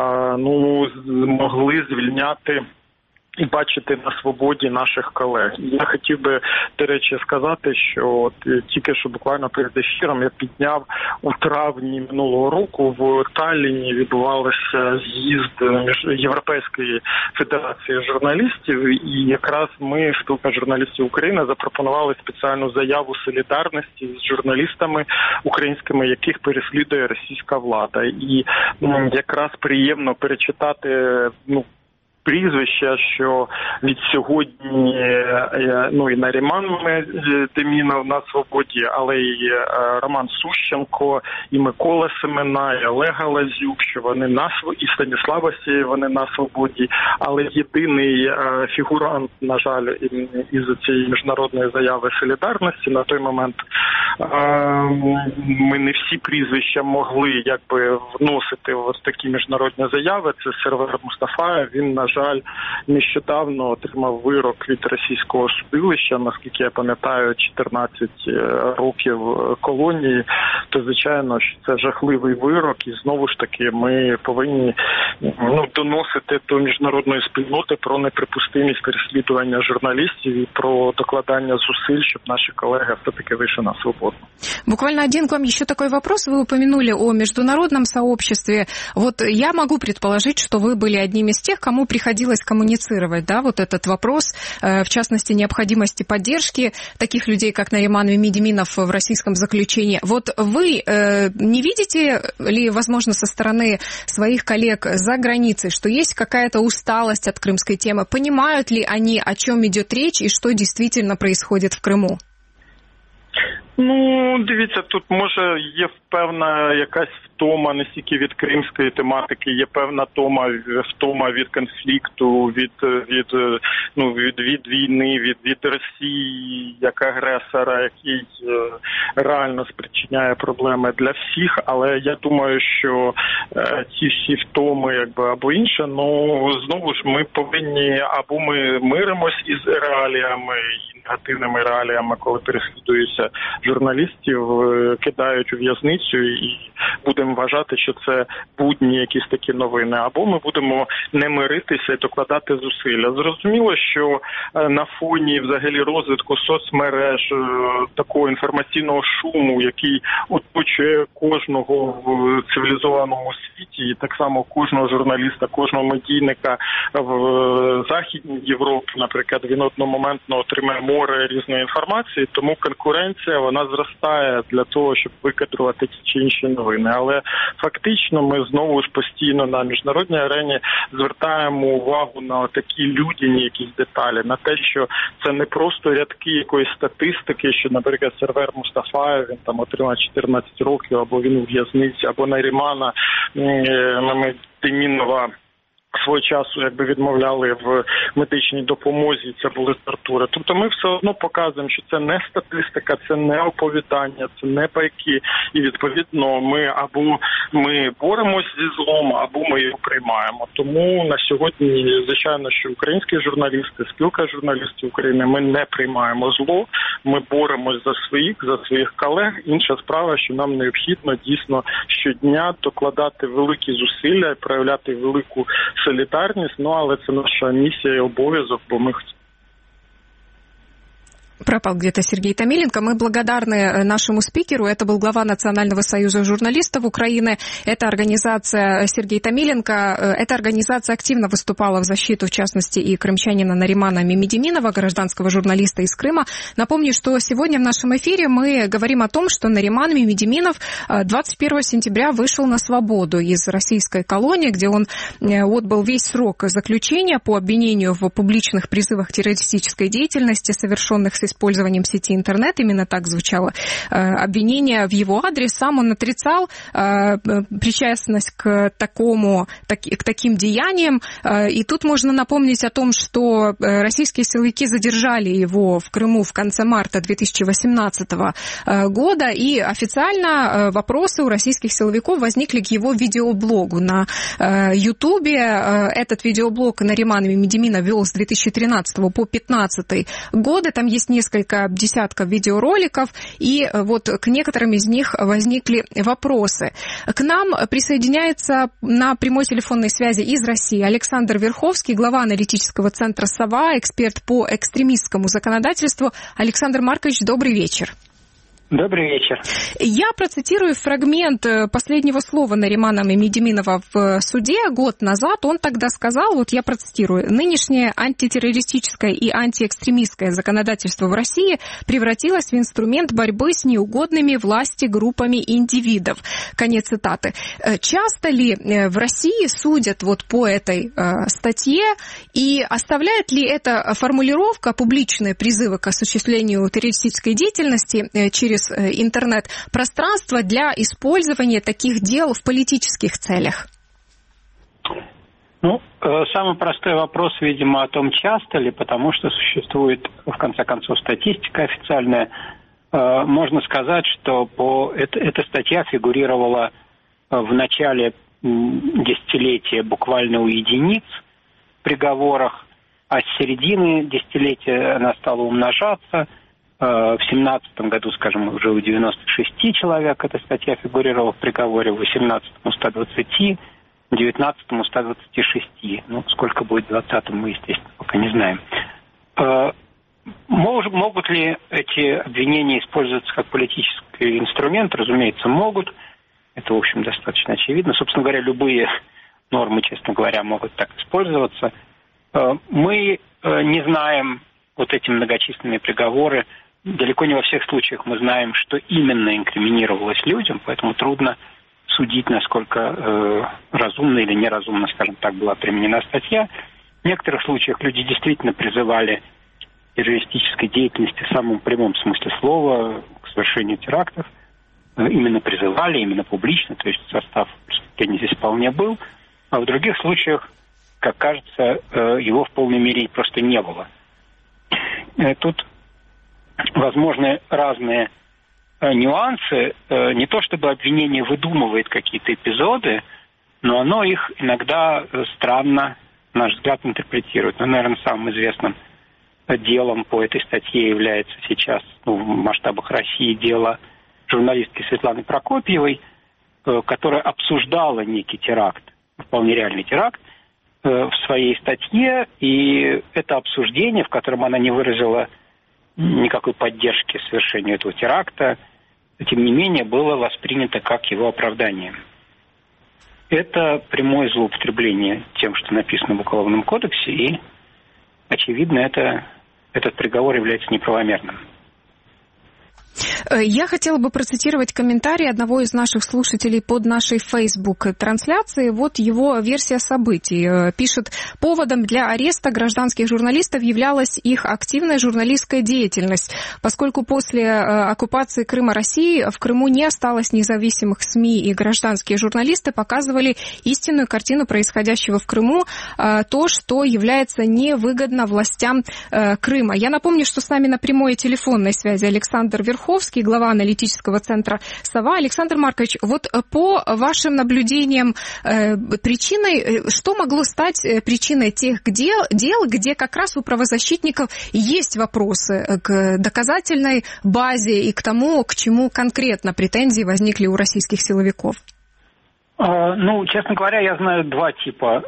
змогли звільняти і бачити на свободі наших колег. Я хотів би, до речі, сказати, що тільки що буквально перед ефіром я підняв у травні минулого року в Талліні відбувався з'їзд Європейської федерації журналістів, і якраз ми, спілка журналістів України, запропонували спеціальну заяву солідарності з журналістами українськими, яких переслідує російська влада. І якраз приємно перечитати прізвища, що від сьогодні і Наріман Демінов на свободі, але і Роман Сущенко, і Микола Семена, і Олега Лазюк, що вони і Станіслав Асєєв, вони на свободі, але єдиний фігурант, на жаль, із цієї міжнародної заяви солідарності на той момент ми не всі прізвища могли якби вносити ось такі міжнародні заяви. Це Сервер Мустафаєв, він, на жаль, нещодавно отримав вирок від російського судилища, наскільки я пам'ятаю, 14 років колонії. То, звичайно, що це жахливий вирок, і знову ж таки ми повинні доносити до міжнародної спільноти про неприпустимість переслідування журналістів и про докладання зусиль, щоб наши коллеги все-таки вышли на свободу. Буквально один к вам еще такой вопрос. Вы упомянули о международном сообществе. Вот я могу предположить, что вы были одним из тех, кому приходилось коммуницировать, да, вот этот вопрос, в частности, необходимости поддержки таких людей, как Нариман Деминов в российском заключении. Вот вы не видите ли, возможно, со стороны своих коллег за границей, что есть какая-то усталость от крымской темы? Понимают ли они, о чем идет речь и что действительно происходит в Крыму? Дивіться, тут може є певна якась втома не стільки від кримської тематики, є певна втома від конфлікту, від війни, від Росії як агресора, який реально спричиняє проблеми для всіх. Але я думаю, що ці всі втоми або інше, знову ж ми повинні, або ми миримось із реаліями, негативними реаліями, коли переслідуються журналістів, кидають у в'язницю і будемо вважати, що це будні якісь такі новини, або ми будемо не миритися і докладати зусилля. Зрозуміло, що на фоні взагалі розвитку соцмереж, такого інформаційного шуму, який оточує кожного в цивілізованому світі, і так само кожного журналіста, кожного медійника в Західній Європі, наприклад, він одномоментно отримає море різної інформації, тому конкуренція, вона зростає для того, щоб викадрувати ті чи інші новини. України. Але фактично ми знову ж постійно на міжнародній арені звертаємо увагу на такі людяні якісь деталі, на те, що це не просто рядки якоїсь статистики, що, наприклад, Сервер Мустафаєв, він там отримав 14 років, або він у в'язниці, або Нарімана Мамединінова свого часу якби відмовляли в медичній допомозі, це були тортури. Тобто ми все одно показуємо, що це не статистика, це не оповідання, це не байки. І відповідно ми боремось зі злом, або ми його приймаємо. Тому на сьогодні, звичайно, що українські журналісти, спілка журналістів України, ми не приймаємо зло, ми боремось за своїх колег. Інша справа, що нам необхідно дійсно щодня докладати великі зусилля і проявляти велику солидарность, але это наша миссия и обовязок, бо мы... Пропал где-то Сергей Томиленко. Мы благодарны нашему спикеру. Это был глава Национального союза журналистов Украины. Эта организация Сергей Томиленко. Эта организация активно выступала в защиту, в частности, и крымчанина Наримана Мамедининова, гражданского журналиста из Крыма. Напомню, что сегодня в нашем эфире мы говорим о том, что Нариман Мамедининов 21 сентября вышел на свободу из российской колонии, где он отбыл весь срок заключения по обвинению в публичных призывах к террористической деятельности, совершенных с использованием сети интернет. Именно так звучало обвинение в его адрес. Сам он отрицал причастность к таким деяниям. И тут можно напомнить о том, что российские силовики задержали его в Крыму в конце марта 2018 года. И официально вопросы у российских силовиков возникли к его видеоблогу на Ютубе. Этот видеоблог Нариман Мамедининов вел с 2013 по 2015 годы. Там есть несколько десятков видеороликов, и вот к некоторым из них возникли вопросы. К нам присоединяется на прямой телефонной связи из России Александр Верховский, глава аналитического центра «Сова», эксперт по экстремистскому законодательству. Александр Маркович, добрый вечер. Добрый вечер. Я процитирую фрагмент последнего слова Наримана Мамедининова в суде год назад. Он тогда сказал, вот я процитирую: «Нынешнее антитеррористическое и антиэкстремистское законодательство в России превратилось в инструмент борьбы с неугодными власти группами индивидов». Конец цитаты. Часто ли в России судят вот по этой статье, и оставляет ли эта формулировка публичные призывы к осуществлению террористической деятельности через интернет пространство для использования таких дел в политических целях? Самый простой вопрос, видимо, о том, часто ли, потому что существует, в конце концов, статистика официальная. Можно сказать, что эта статья фигурировала в начале десятилетия буквально у единиц в приговорах, а с середины десятилетия она стала умножаться. В 2017 году, скажем, уже у 96 человек эта статья фигурировала в приговоре, в 2018 – 120, в 2019 – 126. Сколько будет в 2020, мы, естественно, пока не знаем. Могут ли эти обвинения использоваться как политический инструмент? Разумеется, могут. Это, в общем, достаточно очевидно. Собственно говоря, любые нормы, честно говоря, могут так использоваться. Мы не знаем вот эти многочисленные приговоры. Далеко не во всех случаях мы знаем, что именно инкриминировалось людям, поэтому трудно судить, насколько разумно или неразумно, скажем так, была применена статья. В некоторых случаях люди действительно призывали к террористической деятельности в самом прямом смысле слова, к совершению терактов. Именно призывали, именно публично, то есть состав преступления здесь вполне был. А в других случаях, как кажется, его в полной мере просто не было. Тут возможны разные нюансы. Не то чтобы обвинение выдумывает какие-то эпизоды, но оно их иногда странно, на наш взгляд, интерпретирует. Наверное, самым известным делом по этой статье является сейчас в масштабах России дело журналистки Светланы Прокопьевой, которая обсуждала некий теракт, вполне реальный теракт, в своей статье, и это обсуждение, в котором она не выразила никакой поддержки совершению этого теракта, тем не менее, было воспринято как его оправдание. Это прямое злоупотребление тем, что написано в Уголовном кодексе, и, очевидно, этот приговор является неправомерным. Я хотела бы процитировать комментарий одного из наших слушателей под нашей Facebook-трансляцией. Вот его версия событий. Пишет: поводом для ареста гражданских журналистов являлась их активная журналистская деятельность, поскольку после оккупации Крыма Россией в Крыму не осталось независимых СМИ, и гражданские журналисты показывали истинную картину происходящего в Крыму, то, что является невыгодно властям Крыма. Я напомню, что с нами на прямой телефонной связи Александр Верховский, глава аналитического центра «Сова». Александр Маркович, вот по вашим наблюдениям, причиной, что могло стать причиной тех дел, где как раз у правозащитников есть вопросы к доказательной базе и к тому, к чему конкретно претензии возникли у российских силовиков? Честно говоря, я знаю два типа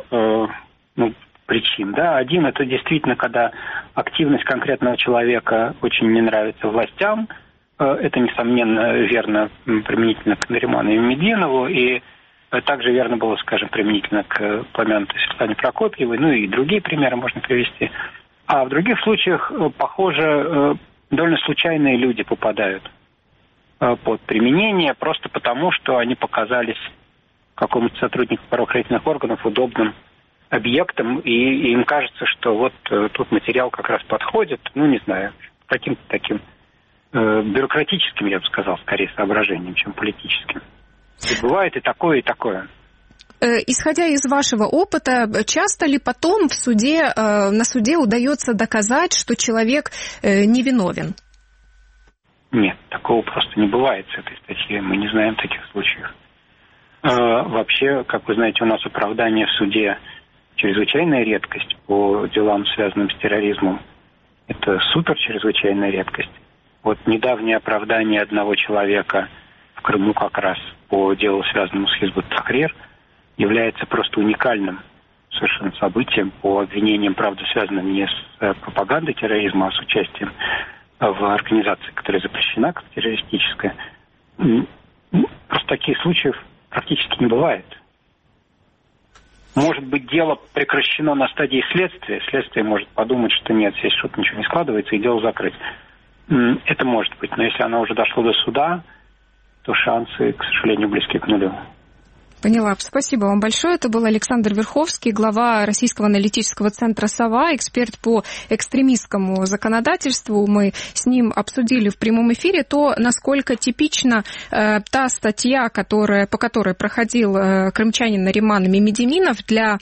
причин. Да? Один – это действительно, когда активность конкретного человека очень не нравится властям. Это, несомненно, верно применительно к Нариману Мехмединову, и также верно было, скажем, применительно к упомянутой Светлане Прокопьевой, и другие примеры можно привести. А в других случаях, похоже, довольно случайные люди попадают под применение просто потому, что они показались какому-то сотруднику правоохранительных органов удобным объектом, и им кажется, что вот тут материал как раз подходит, не знаю, каким-то таким бюрократическим, я бы сказал, скорее соображением, чем политическим. И бывает и такое, и такое. Исходя из вашего опыта, часто ли потом на суде удается доказать, что человек невиновен? Нет, такого просто не бывает с этой статьей. Мы не знаем таких случаев. Вообще, как вы знаете, у нас оправдание в суде чрезвычайная редкость по делам, связанным с терроризмом. Это супер чрезвычайная редкость. Вот недавнее оправдание одного человека в Крыму как раз по делу, связанному с Хизбут Тахрир, является просто уникальным совершенно событием по обвинениям, правда, связанным не с пропагандой терроризма, а с участием в организации, которая запрещена как террористическая. Просто таких случаев практически не бывает. Может быть, дело прекращено на стадии следствия. Следствие может подумать, что нет, здесь что-то ничего не складывается, и дело закрыть. Это может быть. Но если оно уже дошло до суда, то шансы, к сожалению, близки к нулю. Поняла. Спасибо вам большое. Это был Александр Верховский, глава Российского аналитического центра «Сова», эксперт по экстремистскому законодательству. Мы с ним обсудили в прямом эфире то, насколько типична та статья, по которой проходил крымчанин Нариман Мехмединов для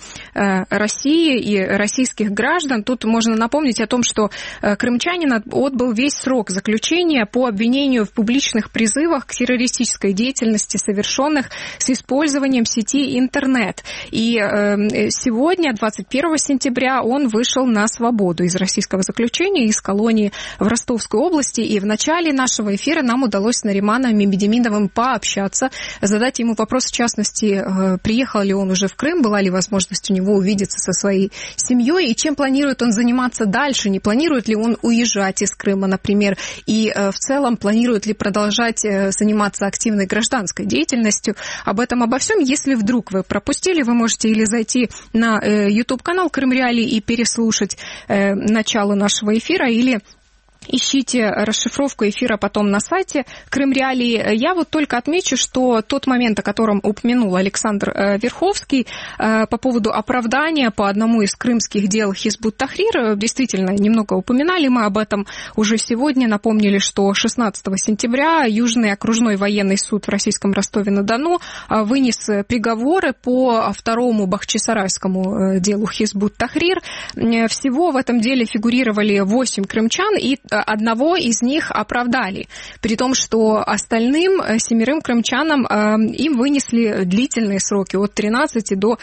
России и российских граждан. Тут можно напомнить о том, что крымчанин отбыл весь срок заключения по обвинению в публичных призывах к террористической деятельности, совершенных с использованием сети интернет. И сегодня, 21 сентября, он вышел на свободу из российского заключения, из колонии в Ростовской области. И в начале нашего эфира нам удалось с Нариманом Мехмединовым пообщаться, задать ему вопрос, в частности, приехал ли он уже в Крым, была ли возможность у него увидеться со своей семьей, и чем планирует он заниматься дальше, не планирует ли он уезжать из Крыма, например, и в целом планирует ли продолжать заниматься активной гражданской деятельностью. Об этом, обо всем. Если вдруг вы пропустили, вы можете или зайти на YouTube-канал Крым Реалии и переслушать начало нашего эфира, или ищите расшифровку эфира потом на сайте Крым Реалии. Я вот только отмечу, что тот момент, о котором упомянул Александр Верховский по поводу оправдания по одному из крымских дел Хизбут Тахрир, действительно, немного упоминали мы об этом уже сегодня. Напомнили, что 16 сентября Южный окружной военный суд в российском Ростове-на-Дону вынес приговоры по второму бахчисарайскому делу Хизбут Тахрир. Всего в этом деле фигурировали 8 крымчан, и одного из них оправдали, при том, что остальным 7 крымчанам им вынесли длительные сроки от 13 до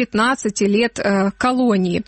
19 лет колонии.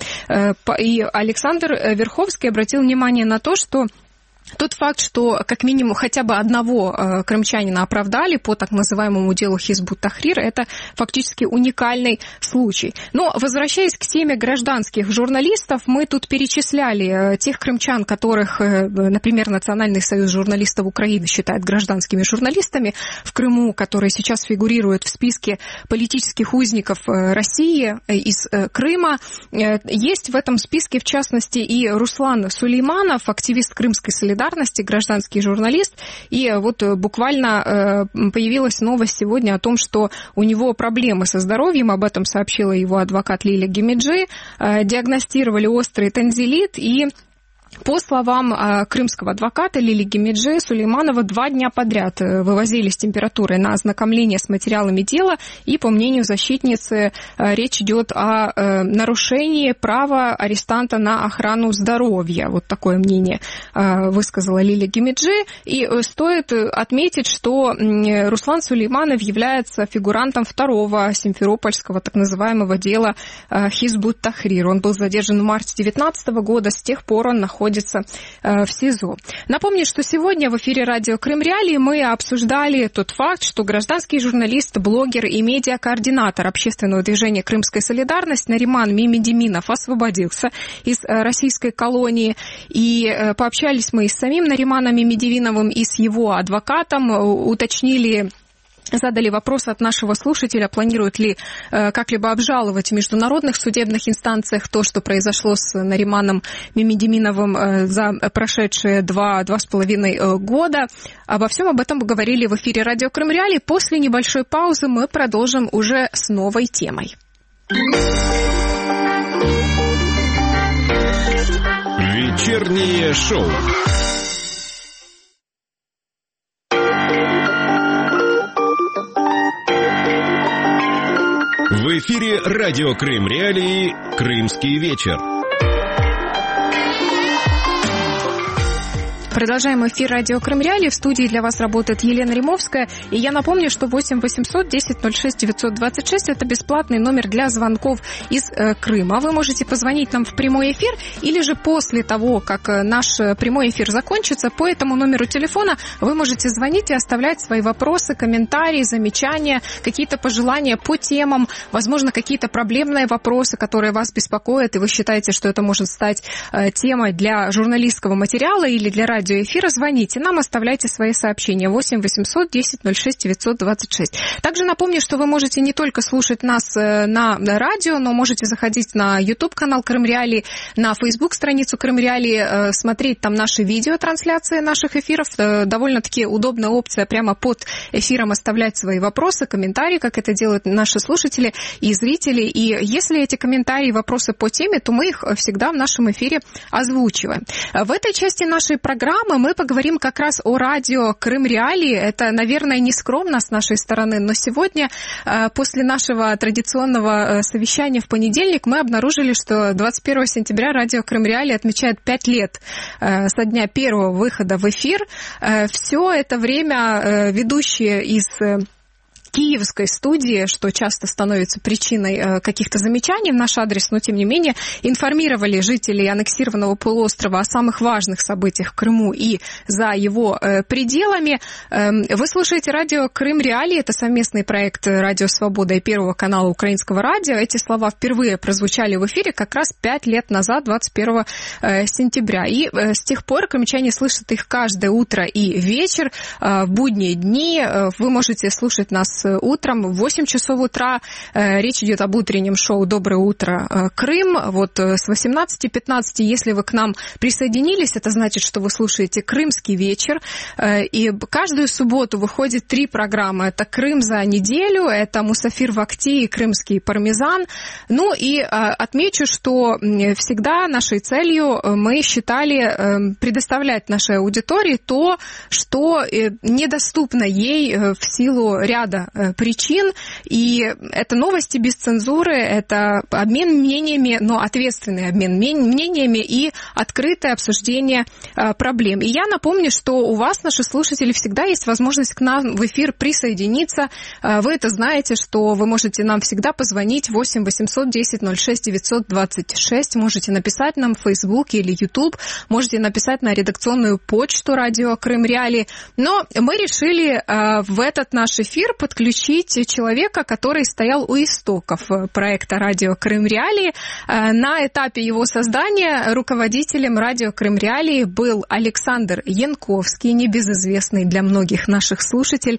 И Александр Верховский обратил внимание на то, что тот факт, что как минимум хотя бы одного крымчанина оправдали по так называемому делу Хизбут Тахрир, это фактически уникальный случай. Но, возвращаясь к теме гражданских журналистов, мы тут перечисляли тех крымчан, которых, например, Национальный союз журналистов Украины считает гражданскими журналистами в Крыму, которые сейчас фигурируют в списке политических узников России из Крыма. Есть в этом списке, в частности, и Руслан Сулейманов, активист крымской солидарности, солидарности, гражданский журналист. И вот буквально появилась новость сегодня о том, что у него проблемы со здоровьем. Об этом сообщила его адвокат Лилия Гимиджи. Диагностировали острый танзелит, и по словам крымского адвоката Лилии Гимиджи, Сулейманова 2 дня подряд вывозили с температурой на ознакомление с материалами дела, и, по мнению защитницы, речь идет о нарушении права арестанта на охрану здоровья. Вот такое мнение высказала Лилия Гимиджи. И стоит отметить, что Руслан Сулейманов является фигурантом 2-го симферопольского так называемого дела Хизбут Тахрир. Он был задержан в марте 2019 года, с тех пор он находится в СИЗО. Напомню, что сегодня в эфире радио Крым Реалии мы обсуждали тот факт, что гражданский журналист, блогер и медиакоординатор общественного движения «Крымская солидарность» Нариман Мемедиминов освободился из российской колонии. И пообщались мы и с самим Нариманом Мемедиминовым, и с его адвокатом, уточнили, задали вопрос от нашего слушателя, планирует ли как-либо обжаловать в международных судебных инстанциях то, что произошло с Нариманом Мемедиминовым за прошедшие 2-2,5 года. Обо всем об этом говорили в эфире радио Крым Реалии. После небольшой паузы мы продолжим уже с новой темой. Вечернее шоу. В эфире радио Крым Реалии «Крымский вечер». Продолжаем эфир радио Крым Реалии. В студии для вас работает Елена Римовская. И я напомню, что 8 800 10 06 926 – это бесплатный номер для звонков из Крыма. Вы можете позвонить нам в прямой эфир, или же после того, как наш прямой эфир закончится, по этому номеру телефона вы можете звонить и оставлять свои вопросы, комментарии, замечания, какие-то пожелания по темам, возможно, какие-то проблемные вопросы, которые вас беспокоят, и вы считаете, что это может стать темой для журналистского материала или для радиоэфира. Звоните нам, оставляйте свои сообщения. 8 800 10 06 926. Также напомню, что вы можете не только слушать нас на радио, но можете заходить на YouTube-канал Крым Реалии, на Facebook-страницу Крым Реалии, смотреть там наши видеотрансляции наших эфиров. Довольно-таки удобная опция прямо под эфиром оставлять свои вопросы, комментарии, как это делают наши слушатели и зрители. И если эти комментарии и вопросы по теме, то мы их всегда в нашем эфире озвучиваем. В этой части нашей программы мы поговорим как раз о радио Крым Реалии. Это, наверное, не скромно с нашей стороны, но сегодня, после нашего традиционного совещания в понедельник, мы обнаружили, что 21 сентября радио Крым Реалии отмечает 5 лет со дня первого выхода в эфир. Все это время ведущие из киевской студии, что часто становится причиной каких-то замечаний в наш адрес, но тем не менее информировали жителей аннексированного полуострова о самых важных событиях в Крыму и за его пределами. Вы слушаете радио Крым Реалии, это совместный проект «Радио Свобода» и Первого канала Украинского радио. Эти слова впервые прозвучали в эфире как раз 5 лет назад, 21 сентября. И с тех пор крымчане слышат их каждое утро и вечер, в будние дни. Вы можете слушать нас утром в 8 часов утра. Речь идет об утреннем шоу «Доброе утро, Крым». Вот с 18:15, если вы к нам присоединились, это значит, что вы слушаете «Крымский вечер». И каждую субботу выходит 3 программы. Это «Крым за неделю», это «Мусафир в Акти» и «Крымский пармезан». Ну и отмечу, что всегда нашей целью мы считали предоставлять нашей аудитории то, что недоступно ей в силу ряда причин, и это новости без цензуры, это обмен мнениями, но ответственный обмен мнениями и открытое обсуждение проблем. И я напомню, что у вас, наши слушатели, всегда есть возможность к нам в эфир присоединиться. Вы это знаете, что вы можете нам всегда позвонить 8 800 10 06 926, можете написать нам в Facebook или YouTube, можете написать на редакционную почту радио Крым Реалии. Но мы решили в этот наш эфир подключить человека, который стоял у истоков проекта «Радио Крым Реалии». На этапе его создания руководителем «Радио Крым Реалии» был Александр Янковский, небезызвестный для многих наших слушателей.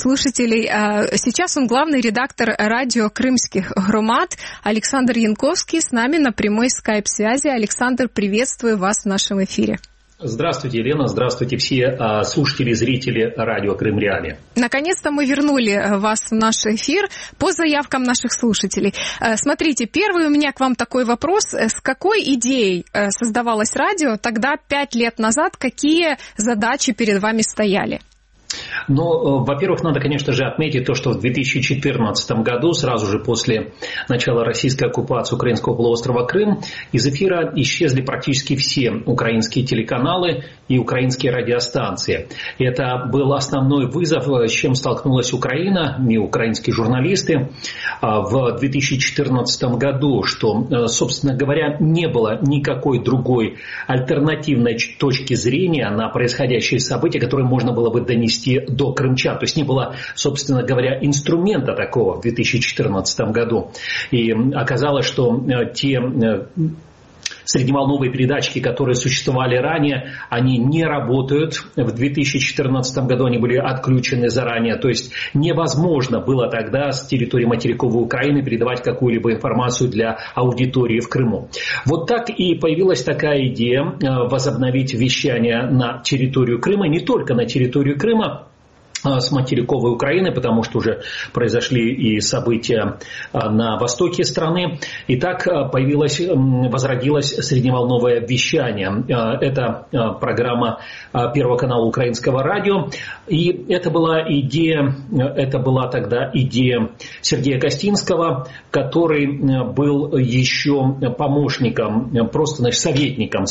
Сейчас он главный редактор радио «Крымских громад». Александр Янковский с нами на прямой скайп-связи. Александр, приветствую вас в нашем эфире. Здравствуйте, Елена. Здравствуйте, все слушатели и зрители радио Крым Реалии. Наконец-то мы вернули вас в наш эфир по заявкам наших слушателей. Смотрите, первый у меня к вам такой вопрос. С какой идеей создавалось радио тогда, 5 лет назад? Какие задачи перед вами стояли? Ну, во-первых, надо, конечно же, отметить то, что в 2014 году, сразу же после начала российской оккупации украинского полуострова Крым, из эфира исчезли практически все украинские телеканалы и украинские радиостанции. И это был основной вызов, с чем столкнулась Украина и украинские журналисты в 2014 году, что, собственно говоря, не было никакой другой альтернативной точки зрения на происходящие события, которые можно было бы донести до крымчан. То есть не было, собственно говоря, инструмента такого в 2014 году. И оказалось, что те средневолновые передатчики, которые существовали ранее, они не работают. В 2014 году они были отключены заранее. То есть невозможно было тогда с территории материковой Украины передавать какую-либо информацию для аудитории в Крыму. Вот так и появилась такая идея возобновить вещание на территорию Крыма, не только на территорию Крыма, с материковой Украины, потому что уже произошли и события на востоке страны. И так возродилось средневолновое вещание. Это программа Первого канала Украинского радио. И это была тогда идея Сергея Костинского, который был еще помощником, просто советником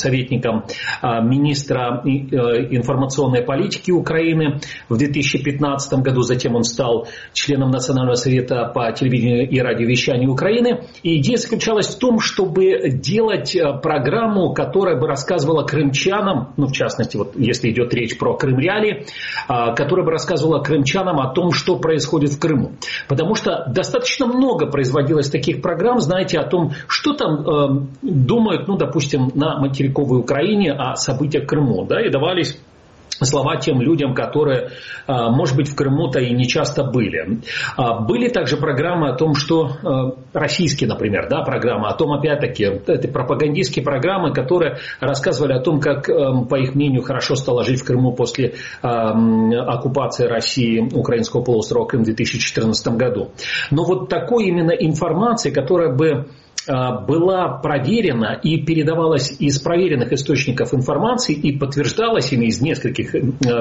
министра информационной политики Украины в 2015 году, затем он стал членом Национального совета по телевидению и радиовещанию Украины. И идея заключалась в том, чтобы делать программу, которая бы рассказывала крымчанам, в частности, вот если идет речь про Крым Реалии, которая бы рассказывала крымчанам о том, что происходит в Крыму. Потому что достаточно много производилось таких программ, знаете, о том, что там думают, допустим, на материковой Украине о событиях в Крыму, и давались слова тем людям, которые, может быть, в Крыму-то и не часто были. Были также программы о том, что российские, например, программы о том, опять-таки, это пропагандистские программы, которые рассказывали о том, как, по их мнению, хорошо стало жить в Крыму после оккупации России украинского полуострова Крым в 2014 году. Но вот такой именно информации, которая бы была проверена и передавалась из проверенных источников информации и подтверждалась ими из нескольких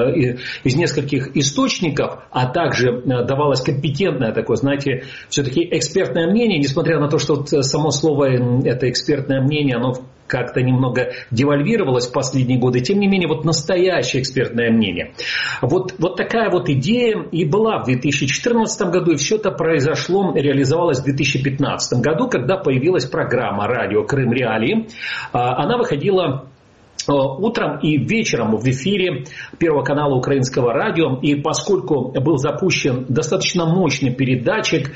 источников, а также давалось компетентное такое, знаете, все-таки экспертное мнение, несмотря на то, что само слово это экспертное мнение, оно как-то немного девальвировалось в последние годы. Тем не менее, вот настоящее экспертное мнение. Вот такая вот идея и была в 2014 году, и все это произошло, реализовалось в 2015 году, когда появилась программа «Радио Крым Реалии». Она выходила утром и вечером в эфире Первого канала Украинского радио. И поскольку был запущен достаточно мощный передатчик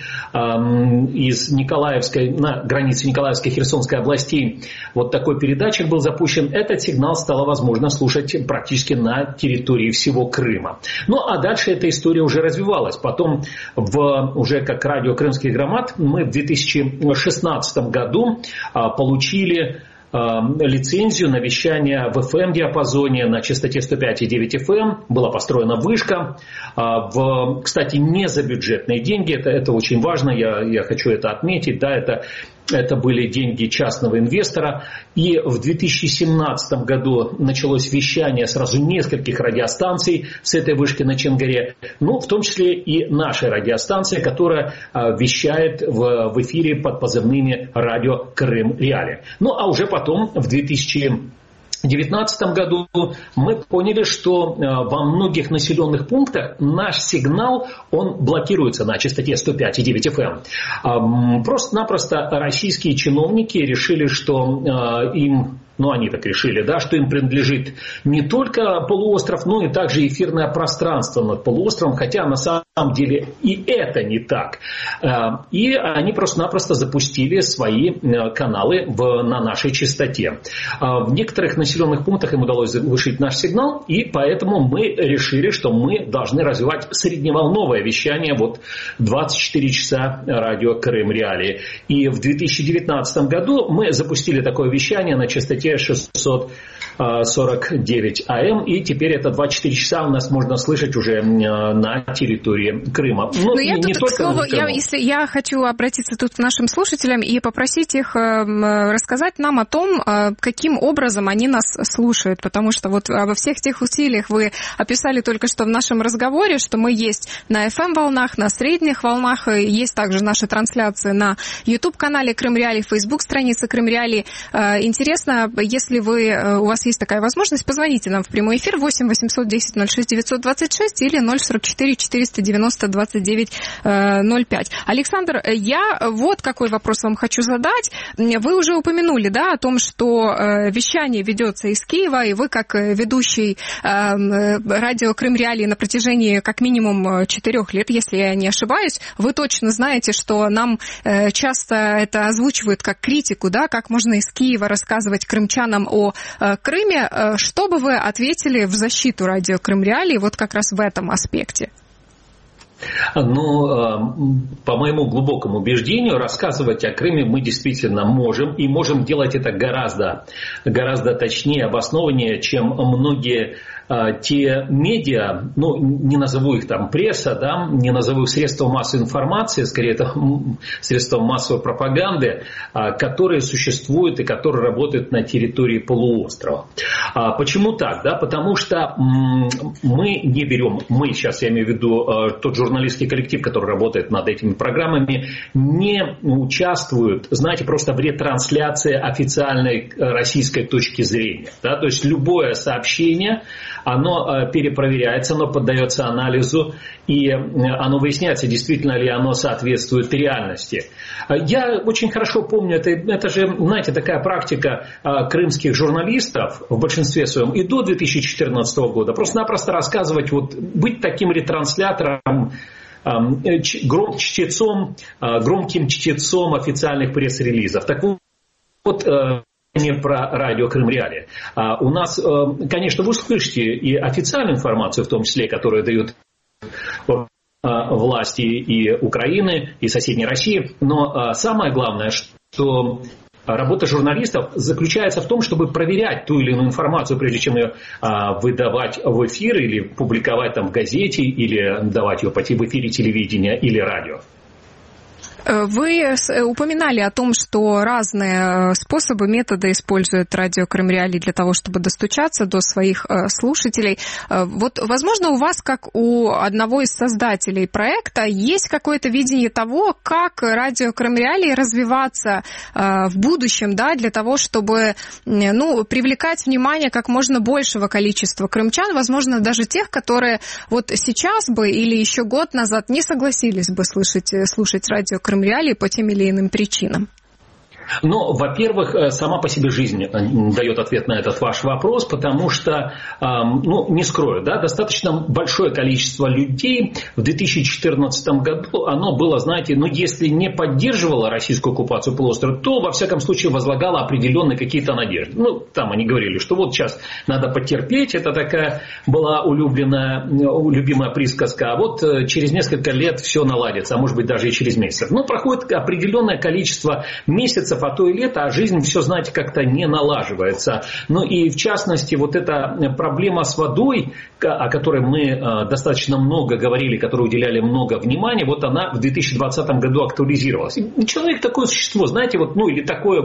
из Николаевской, на границе Николаевской и Херсонской областей, вот такой передатчик был запущен, этот сигнал стало возможно слушать практически на территории всего Крыма. Ну а дальше эта история уже развивалась. Потом уже как радио «Крымский громад» мы в 2016 году получили лицензию на вещание в FM-диапазоне на частоте 105,9 FM. Была построена вышка. Кстати, не за бюджетные деньги. Это очень важно. Я хочу это отметить. Это были деньги частного инвестора. И в 2017 году началось вещание сразу нескольких радиостанций с этой вышки на Чонгаре. В том числе и наша радиостанция, которая вещает в эфире под позывными «Радио Крым Реалии». А уже потом, в 2019 году, мы поняли, что во многих населенных пунктах наш сигнал, он блокируется на частоте 105,9 FM. Просто-напросто российские чиновники решили, что им... они так решили, что им принадлежит не только полуостров, но и также эфирное пространство над полуостровом, хотя на самом самом деле и это не так. И они просто-напросто запустили свои каналы на нашей частоте. В некоторых населенных пунктах им удалось заглушить наш сигнал, и поэтому мы решили, что мы должны развивать средневолновое вещание, 24 часа радио Крым Реалии. И в 2019 году мы запустили такое вещание на частоте 649 АМ, и теперь это 24 часа у нас можно слышать уже на территории Крыма. Но я тут, к слову, я хочу обратиться тут к нашим слушателям и попросить их рассказать нам о том, каким образом они нас слушают, потому что во всех тех усилиях вы описали только что в нашем разговоре, что мы есть на FM-волнах, на средних волнах, есть также наши трансляции на YouTube-канале Крым Реалии, Facebook-странице Крым Реалии. Интересно, если у вас есть такая возможность, позвоните нам в прямой эфир 8 800 10 06 926 или 044 490 2905. Александр, я какой вопрос вам хочу задать. Вы уже упомянули, о том, что вещание ведется из Киева, и вы, как ведущий радио Крым Реалии на протяжении как минимум 4 лет, если я не ошибаюсь, вы точно знаете, что нам часто это озвучивают как критику, как можно из Киева рассказывать крымчанам о Крыме. Что бы вы ответили в защиту радио Крым Реалии как раз в этом аспекте? По моему глубокому убеждению, рассказывать о Крыме мы действительно можем, и можем делать это гораздо точнее, обоснованнее, чем многие те медиа, не назову их пресса, не назову их средства массовой информации, скорее это средства массовой пропаганды, которые существуют и которые работают на территории полуострова. Почему так? Потому что мы не берем, сейчас я имею в виду тот журналистский коллектив, который работает над этими программами, не участвует, просто в ретрансляции официальной российской точки зрения. То есть любое сообщение, оно перепроверяется, оно поддается анализу, и оно выясняется, действительно ли оно соответствует реальности. Я очень хорошо помню, это же, такая практика крымских журналистов в большинстве своем и до 2014 года. Просто-напросто рассказывать, быть таким ретранслятором, громким чтецом официальных пресс-релизов. Так про радио Крым Реалии. У нас, конечно, вы слышите и официальную информацию, в том числе, которую дают власти и Украины, и соседней России, но самое главное, что работа журналистов заключается в том, чтобы проверять ту или иную информацию, прежде чем ее выдавать в эфир или публиковать в газете, или давать ее в эфире телевидения или радио. Вы упоминали о том, что разные способы, методы использует радио Крым Реалии для того, чтобы достучаться до своих слушателей. Возможно, у вас, как у одного из создателей проекта, есть какое-то видение того, как радио Крым Реалии развиваться в будущем, для того, чтобы привлекать внимание как можно большего количества крымчан, возможно, даже тех, которые сейчас бы или еще год назад не согласились бы слушать радио Крым Реалии по тем или иным причинам? Во-первых, сама по себе жизнь дает ответ на этот ваш вопрос, потому что, не скрою, достаточно большое количество людей в 2014 году, оно было, если не поддерживало российскую оккупацию полуострова, то, во всяком случае, возлагало определенные какие-то надежды. Они говорили, что сейчас надо потерпеть, это такая была любимая присказка, а через несколько лет все наладится, а может быть даже и через месяц. Проходит определенное количество месяцев, а то и лето, а жизнь все, как-то не налаживается. И в частности, эта проблема с водой, о которой мы достаточно много говорили, которой уделяли много внимания, она в 2020 году актуализировалась. И человек такое существо, или такое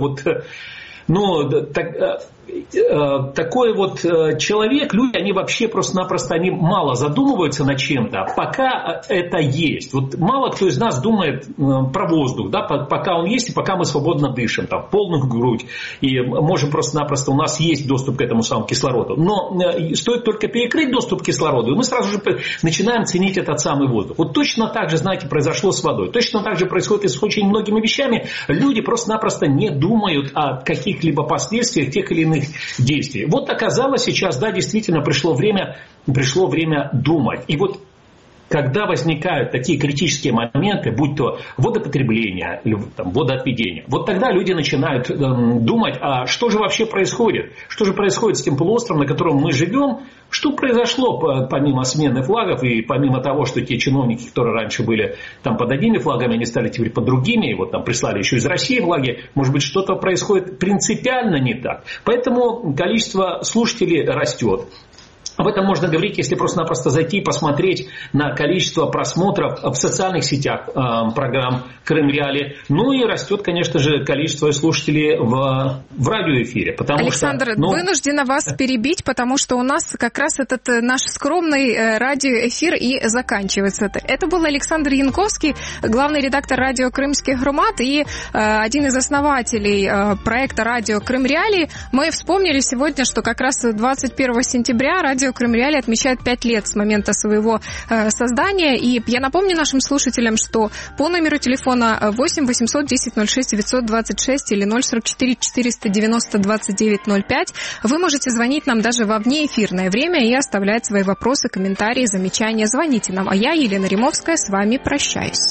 такой человек, люди, они вообще просто-напросто они мало задумываются над чем-то, пока это есть. Мало кто из нас думает про воздух, пока он есть и пока мы свободно дышим, полную грудь, и можем просто-напросто, у нас есть доступ к этому самому кислороду. Но стоит только перекрыть доступ к кислороду, и мы сразу же начинаем ценить этот самый воздух. Точно так же, произошло с водой. Точно так же происходит и с очень многими вещами. Люди просто-напросто не думают о каких-либо последствиях тех или иных действий. Оказалось сейчас, действительно пришло время думать. И когда возникают такие критические моменты, будь то водопотребление или там, водоотведение, вот тогда люди начинают думать, а что же вообще происходит? Что же происходит с тем полуостровом, на котором мы живем? Что произошло помимо смены флагов и помимо того, что те чиновники, которые раньше были там под одними флагами, они стали теперь под другими, и вот там прислали еще из России флаги, может быть, что-то происходит принципиально не так. Поэтому количество слушателей растет. Об этом можно говорить, если просто-напросто зайти и посмотреть на количество просмотров в социальных сетях программ «Крым-Реалии». Ну и растет, конечно же, количество слушателей в радиоэфире. Александр, вынуждена вас перебить, потому что у нас как раз этот наш скромный радиоэфир и заканчивается. Это был Александр Янковский, главный редактор радио «Крымский Громад» и один из основателей проекта «Радио Крым-Реалии». Мы вспомнили сегодня, что как раз 21 сентября радио Крым-Реалии отмечает 5 лет с момента своего создания. И я напомню нашим слушателям, что по номеру телефона 8 800 10 06 926 или 044 490 29 05 вы можете звонить нам даже во внеэфирное время и оставлять свои вопросы, комментарии, замечания. Звоните нам. А я, Елена Римовская, с вами прощаюсь.